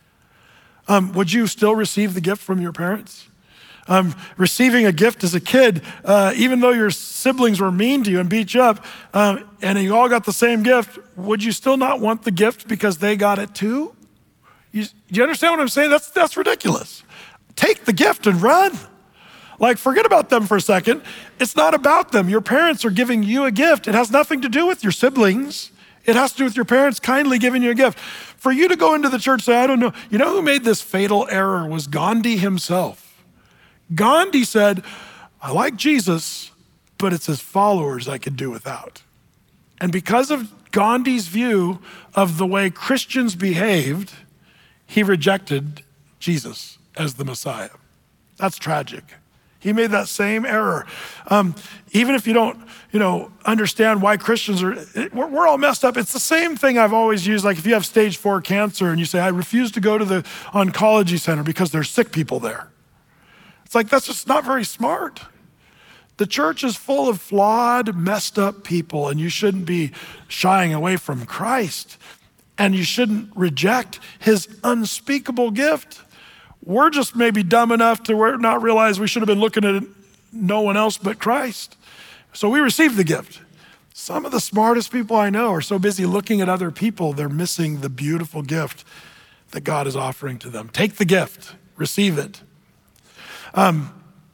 Um, would you still receive the gift from your parents? Um, receiving a gift as a kid, uh, even though your siblings were mean to you and beat you up, uh, and you all got the same gift, would you still not want the gift because they got it too? You, you understand what I'm saying? That's, that's ridiculous. Take the gift and run. Like, forget about them for a second. It's not about them. Your parents are giving you a gift. It has nothing to do with your siblings. It has to do with your parents kindly giving you a gift. For you to go into the church and say, I don't know. You know who made this fatal error was Gandhi himself. Gandhi said, I like Jesus, but it's his followers I could do without. And because of Gandhi's view of the way Christians behaved, he rejected Jesus as the Messiah. That's tragic. He made that same error. Um, even if you don't, you know, understand why Christians are, we're, we're all messed up. It's the same thing I've always used. Like if you have stage four cancer and you say, I refuse to go to the oncology center because there's sick people there. It's like, that's just not very smart. The church is full of flawed, messed up people, and you shouldn't be shying away from Christ, and you shouldn't reject his unspeakable gift. We're just maybe dumb enough to not realize we should have been looking at no one else but Christ. So we received the gift. Some of the smartest people I know are so busy looking at other people, they're missing the beautiful gift that God is offering to them. Take the gift, receive it. Um,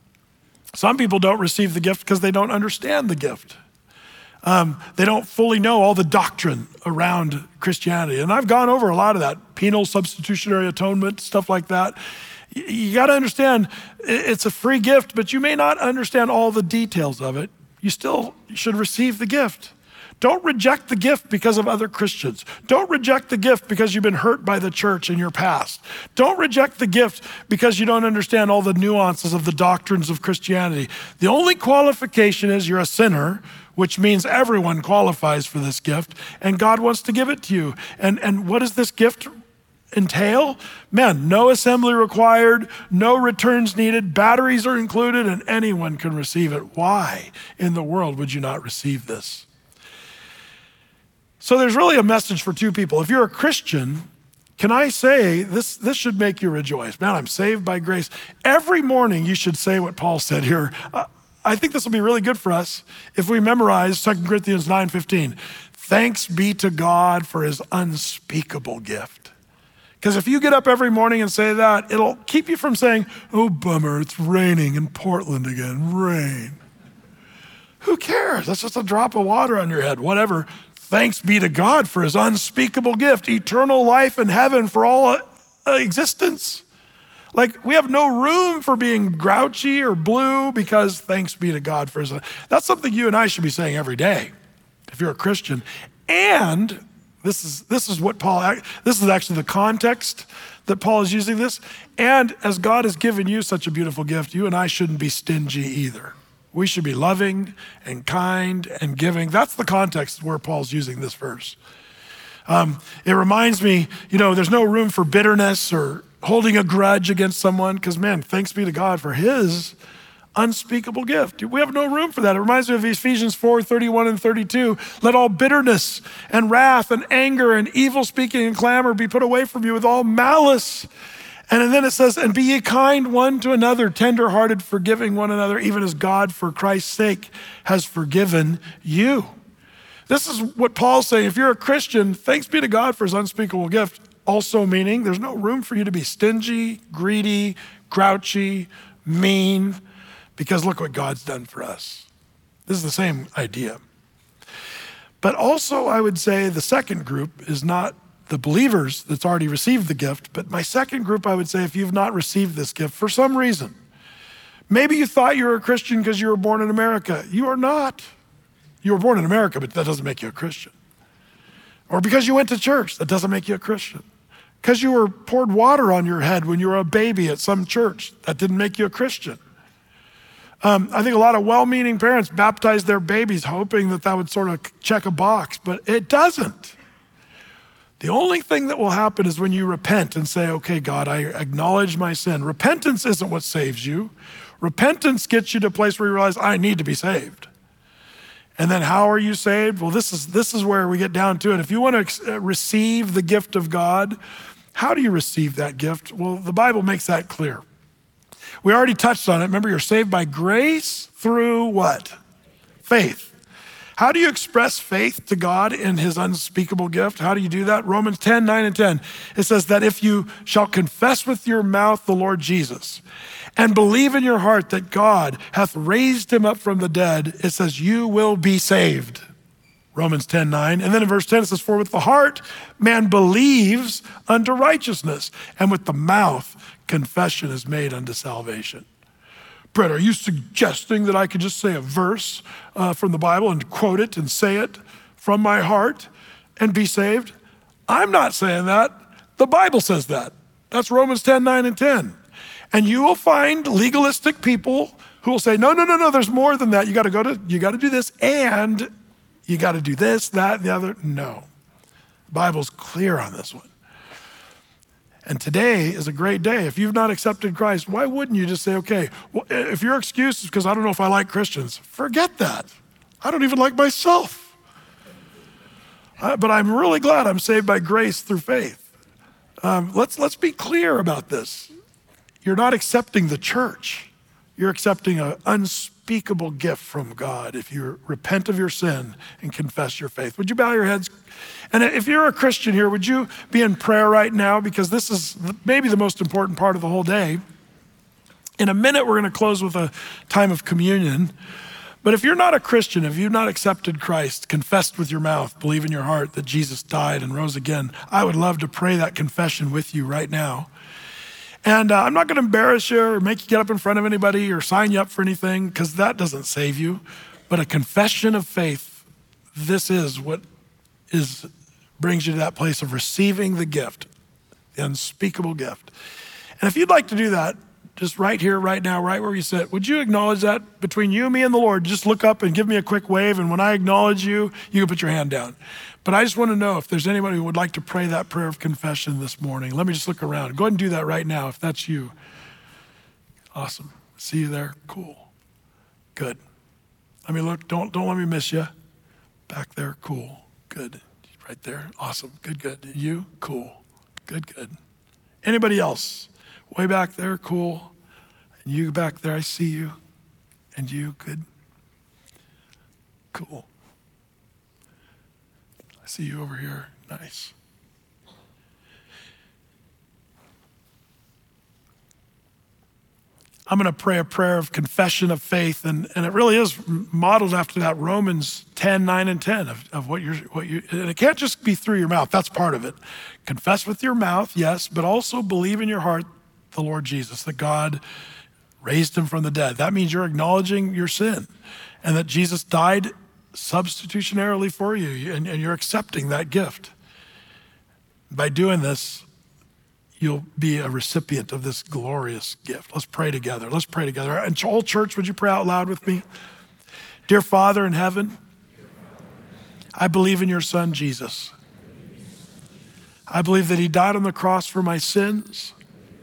some people don't receive the gift because they don't understand the gift. Um, they don't fully know all the doctrine around Christianity. And I've gone over a lot of that, penal substitutionary atonement, stuff like that. You, you got to understand it's a free gift, but you may not understand all the details of it. You still should receive the gift. Don't reject the gift because of other Christians. Don't reject the gift because you've been hurt by the church in your past. Don't reject the gift because you don't understand all the nuances of the doctrines of Christianity. The only qualification is you're a sinner, which means everyone qualifies for this gift, and God wants to give it to you. And, and what does this gift entail? Man, no assembly required, no returns needed, batteries are included, and anyone can receive it. Why in the world would you not receive this? So there's really a message for two people. If you're a Christian, can I say this, this should make you rejoice. Man, I'm saved by grace. Every morning you should say what Paul said here. Uh, I think this will be really good for us if we memorize Second Corinthians nine fifteen. Thanks be to God for his unspeakable gift. Because if you get up every morning and say that, it'll keep you from saying, oh, bummer, it's raining in Portland again, rain. Who cares? That's just a drop of water on your head, whatever. Thanks be to God for his unspeakable gift, eternal life in heaven for all uh, existence. Like, we have no room for being grouchy or blue because thanks be to God for his, that's something you and I should be saying every day if you're a Christian. And this is, this is what Paul, this is actually the context that Paul is using this. And as God has given you such a beautiful gift, you and I shouldn't be stingy either. We should be loving and kind and giving. That's the context where Paul's using this verse. Um, it reminds me, you know, there's no room for bitterness or holding a grudge against someone because, man, thanks be to God for his unspeakable gift. We have no room for that. It reminds me of Ephesians four, thirty-one and thirty-two. Let all bitterness and wrath and anger and evil speaking and clamor be put away from you with all malice. And then it says, and be ye kind one to another, tenderhearted, forgiving one another, even as God for Christ's sake has forgiven you. This is what Paul's saying. If you're a Christian, thanks be to God for his unspeakable gift. Also meaning there's no room for you to be stingy, greedy, grouchy, mean, because look what God's done for us. This is the same idea. But also I would say the second group is not the believers that's already received the gift, but my second group, I would say, if you've not received this gift for some reason, maybe you thought you were a Christian because you were born in America. You are not. You were born in America, but that doesn't make you a Christian. Or because you went to church, that doesn't make you a Christian. Because you were poured water on your head when you were a baby at some church, that didn't make you a Christian. Um, I think a lot of well-meaning parents baptize their babies hoping that that would sort of check a box, but it doesn't. The only thing that will happen is when you repent and say, okay, God, I acknowledge my sin. Repentance isn't what saves you. Repentance gets you to a place where you realize, I need to be saved. And then how are you saved? Well, this is, this is where we get down to it. If you want to receive the gift of God, how do you receive that gift? Well, the Bible makes that clear. We already touched on it. Remember, you're saved by grace through what? Faith. How do you express faith to God in his unspeakable gift? How do you do that? Romans ten, nine and ten. It says that if you shall confess with your mouth the Lord Jesus and believe in your heart that God hath raised him up from the dead, it says you will be saved. Romans ten, nine. And then in verse ten it says, for with the heart man believes unto righteousness, and with the mouth confession is made unto salvation. Brett, are you suggesting that I could just say a verse uh, from the Bible and quote it and say it from my heart and be saved? I'm not saying that. The Bible says that. That's Romans ten, nine and ten. And you will find legalistic people who will say, no, no, no, no, there's more than that. You got to go to, you got to do this and you got to do this, that, and the other. No. The Bible's clear on this one. And today is a great day. If you've not accepted Christ, why wouldn't you just say, okay, well, if your excuse is because I don't know if I like Christians, forget that. I don't even like myself. Uh, but I'm really glad I'm saved by grace through faith. Um, let's, let's be clear about this. You're not accepting the church. You're accepting an unspeakable gift from God if you repent of your sin and confess your faith. Would you bow your heads? And if you're a Christian here, would you be in prayer right now? Because this is maybe the most important part of the whole day. In a minute, we're going to close with a time of communion. But if you're not a Christian, if you've not accepted Christ, confessed with your mouth, believe in your heart that Jesus died and rose again, I would love to pray that confession with you right now. And uh, I'm not going to embarrass you or make you get up in front of anybody or sign you up for anything, because that doesn't save you. But a confession of faith, this is what is brings you to that place of receiving the gift, the unspeakable gift. And if you'd like to do that, just right here, right now, right where you sit, would you acknowledge that between you, me, and the Lord? Just look up and give me a quick wave, and when I acknowledge you, you can put your hand down. But I just want to know if there's anybody who would like to pray that prayer of confession this morning. Let me just look around. Go ahead and do that right now if that's you. Awesome. See you there? Cool. Good. Let me look. Don't, don't let me miss you. Back there. Cool. Good. right there. Awesome. Good, good. You? Cool. Good, good. Anybody else? Way back there? Cool. And you back there, I see you. And you? Good. Cool. I see you over here. Nice. I'm going to pray a prayer of confession of faith, and, and it really is modeled after that Romans ten, nine, and ten of, of what you're, what you, and it can't just be through your mouth. That's part of it. Confess with your mouth, yes, but also believe in your heart the Lord Jesus, that God raised him from the dead. That means you're acknowledging your sin and that Jesus died substitutionarily for you, and, and you're accepting that gift. By doing this, you'll be a recipient of this glorious gift. Let's pray together. Let's pray together. And whole church, would you pray out loud with me? Dear Father in heaven, I believe in your Son, Jesus. I believe that he died on the cross for my sins,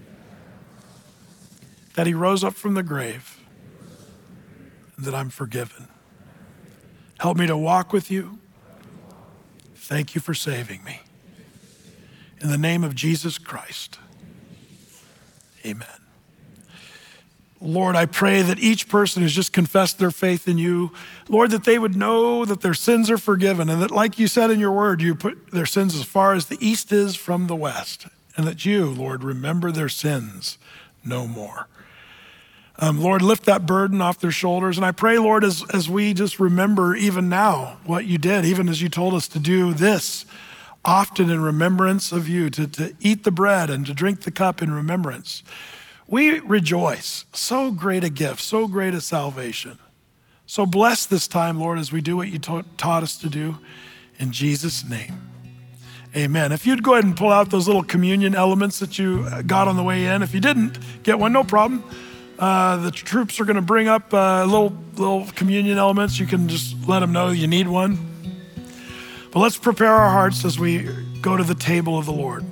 that he rose up from the grave, and that I'm forgiven. Help me to walk with you. Thank you for saving me. In the name of Jesus Christ, amen. Lord, I pray that each person who's just confessed their faith in you, Lord, that they would know that their sins are forgiven, and that, like you said in your word, you put their sins as far as the east is from the west, and that you, Lord, remember their sins no more. Um, Lord, lift that burden off their shoulders. And I pray, Lord, as, as we just remember even now what you did, even as you told us to do this often in remembrance of you, to, to eat the bread and to drink the cup in remembrance. We rejoice. So great a gift, so great a salvation. So bless this time, Lord, as we do what you ta- taught us to do. In Jesus' name, amen. If you'd go ahead and pull out those little communion elements that you got on the way in. If you didn't get one, no problem. Uh, the troops are going to bring up uh, little, little communion elements. You can just let them know you need one. But let's prepare our hearts as we go to the table of the Lord.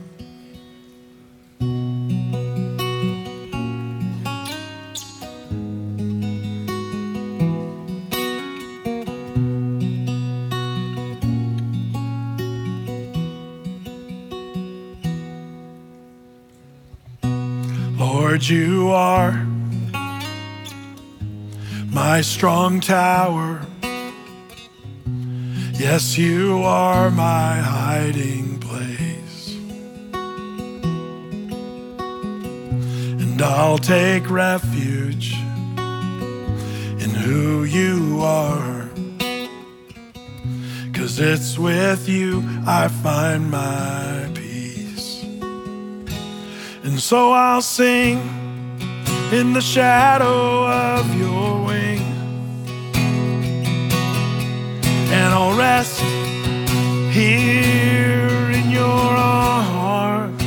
Lord, you are my strong tower. Yes, you are my hiding place. And I'll take refuge in who you are. 'Cause it's with you I find my peace. And so I'll sing in the shadow of your wing. And I'll rest here in your arms.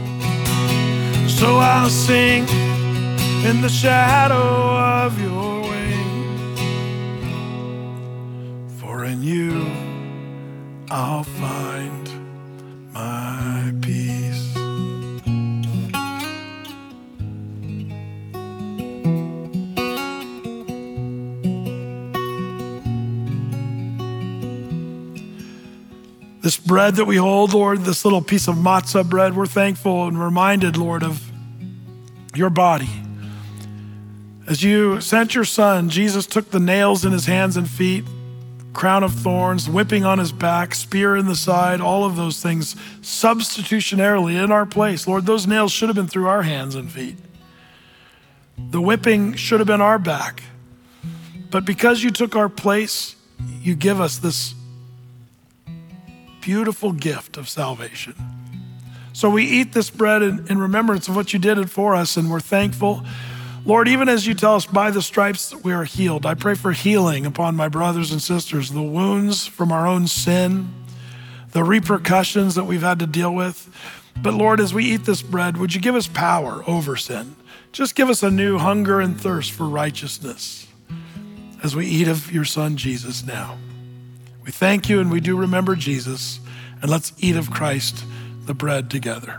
So I'll sing in the shadow of your wing. For in you I'll find my peace. This bread that we hold, Lord, this little piece of matzah bread, we're thankful and reminded, Lord, of your body. As you sent your son, Jesus took the nails in his hands and feet, crown of thorns, whipping on his back, spear in the side, all of those things substitutionarily in our place. Lord, those nails should have been through our hands and feet. The whipping should have been our back. But because you took our place, you give us this beautiful gift of salvation. So we eat this bread in, in remembrance of what you did it for us, and we're thankful. Lord, even as you tell us by the stripes we are healed, I pray for healing upon my brothers and sisters, the wounds from our own sin, the repercussions that we've had to deal with. But Lord, as we eat this bread, would you give us power over sin? Just give us a new hunger and thirst for righteousness as we eat of your son, Jesus, now. We thank you and we do remember Jesus, and let's eat of Christ, the bread, together.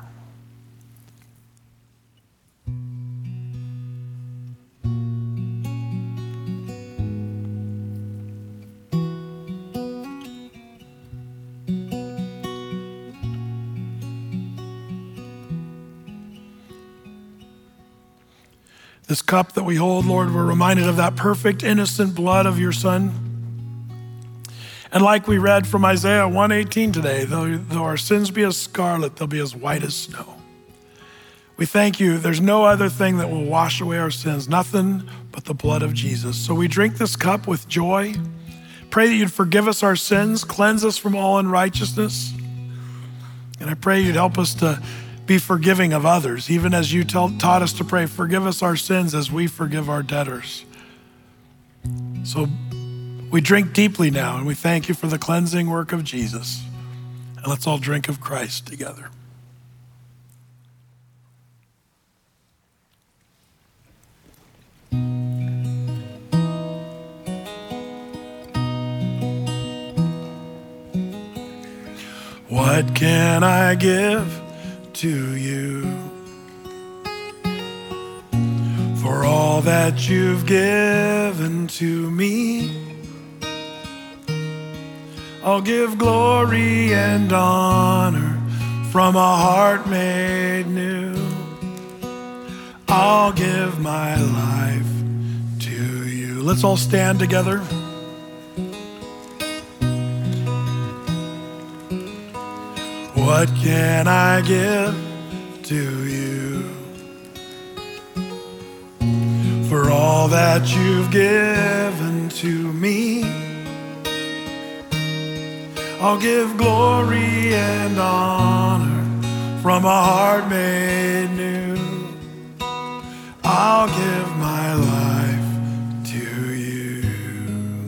This cup that we hold, Lord, we're reminded of that perfect, innocent blood of your Son. And like we read from Isaiah one eighteen today, though, though our sins be as scarlet, they'll be as white as snow. We thank you. There's no other thing that will wash away our sins, nothing but the blood of Jesus. So we drink this cup with joy. Pray that you'd forgive us our sins, cleanse us from all unrighteousness. And I pray you'd help us to be forgiving of others, even as you tell, taught us to pray, forgive us our sins as we forgive our debtors. So we drink deeply now, and we thank you for the cleansing work of Jesus. And let's all drink of Christ together. What can I give to you for all that you've given to me? I'll give glory and honor from a heart made new. I'll give my life to you. Let's all stand together. What can I give to you for all that you've given to me? I'll give glory and honor from a heart made new. I'll give my life to you.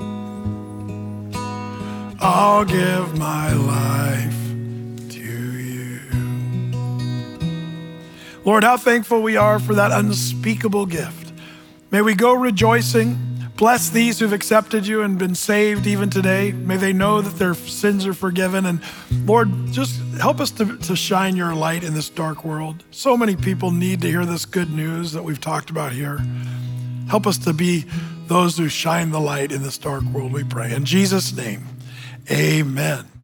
I'll give my life to you. Lord, how thankful we are for that unspeakable gift. May we go rejoicing. Bless these who've accepted you and been saved even today. May they know that their sins are forgiven. And Lord, just help us to, to shine your light in this dark world. So many people need to hear this good news that we've talked about here. Help us to be those who shine the light in this dark world, we pray. In Jesus' name, amen.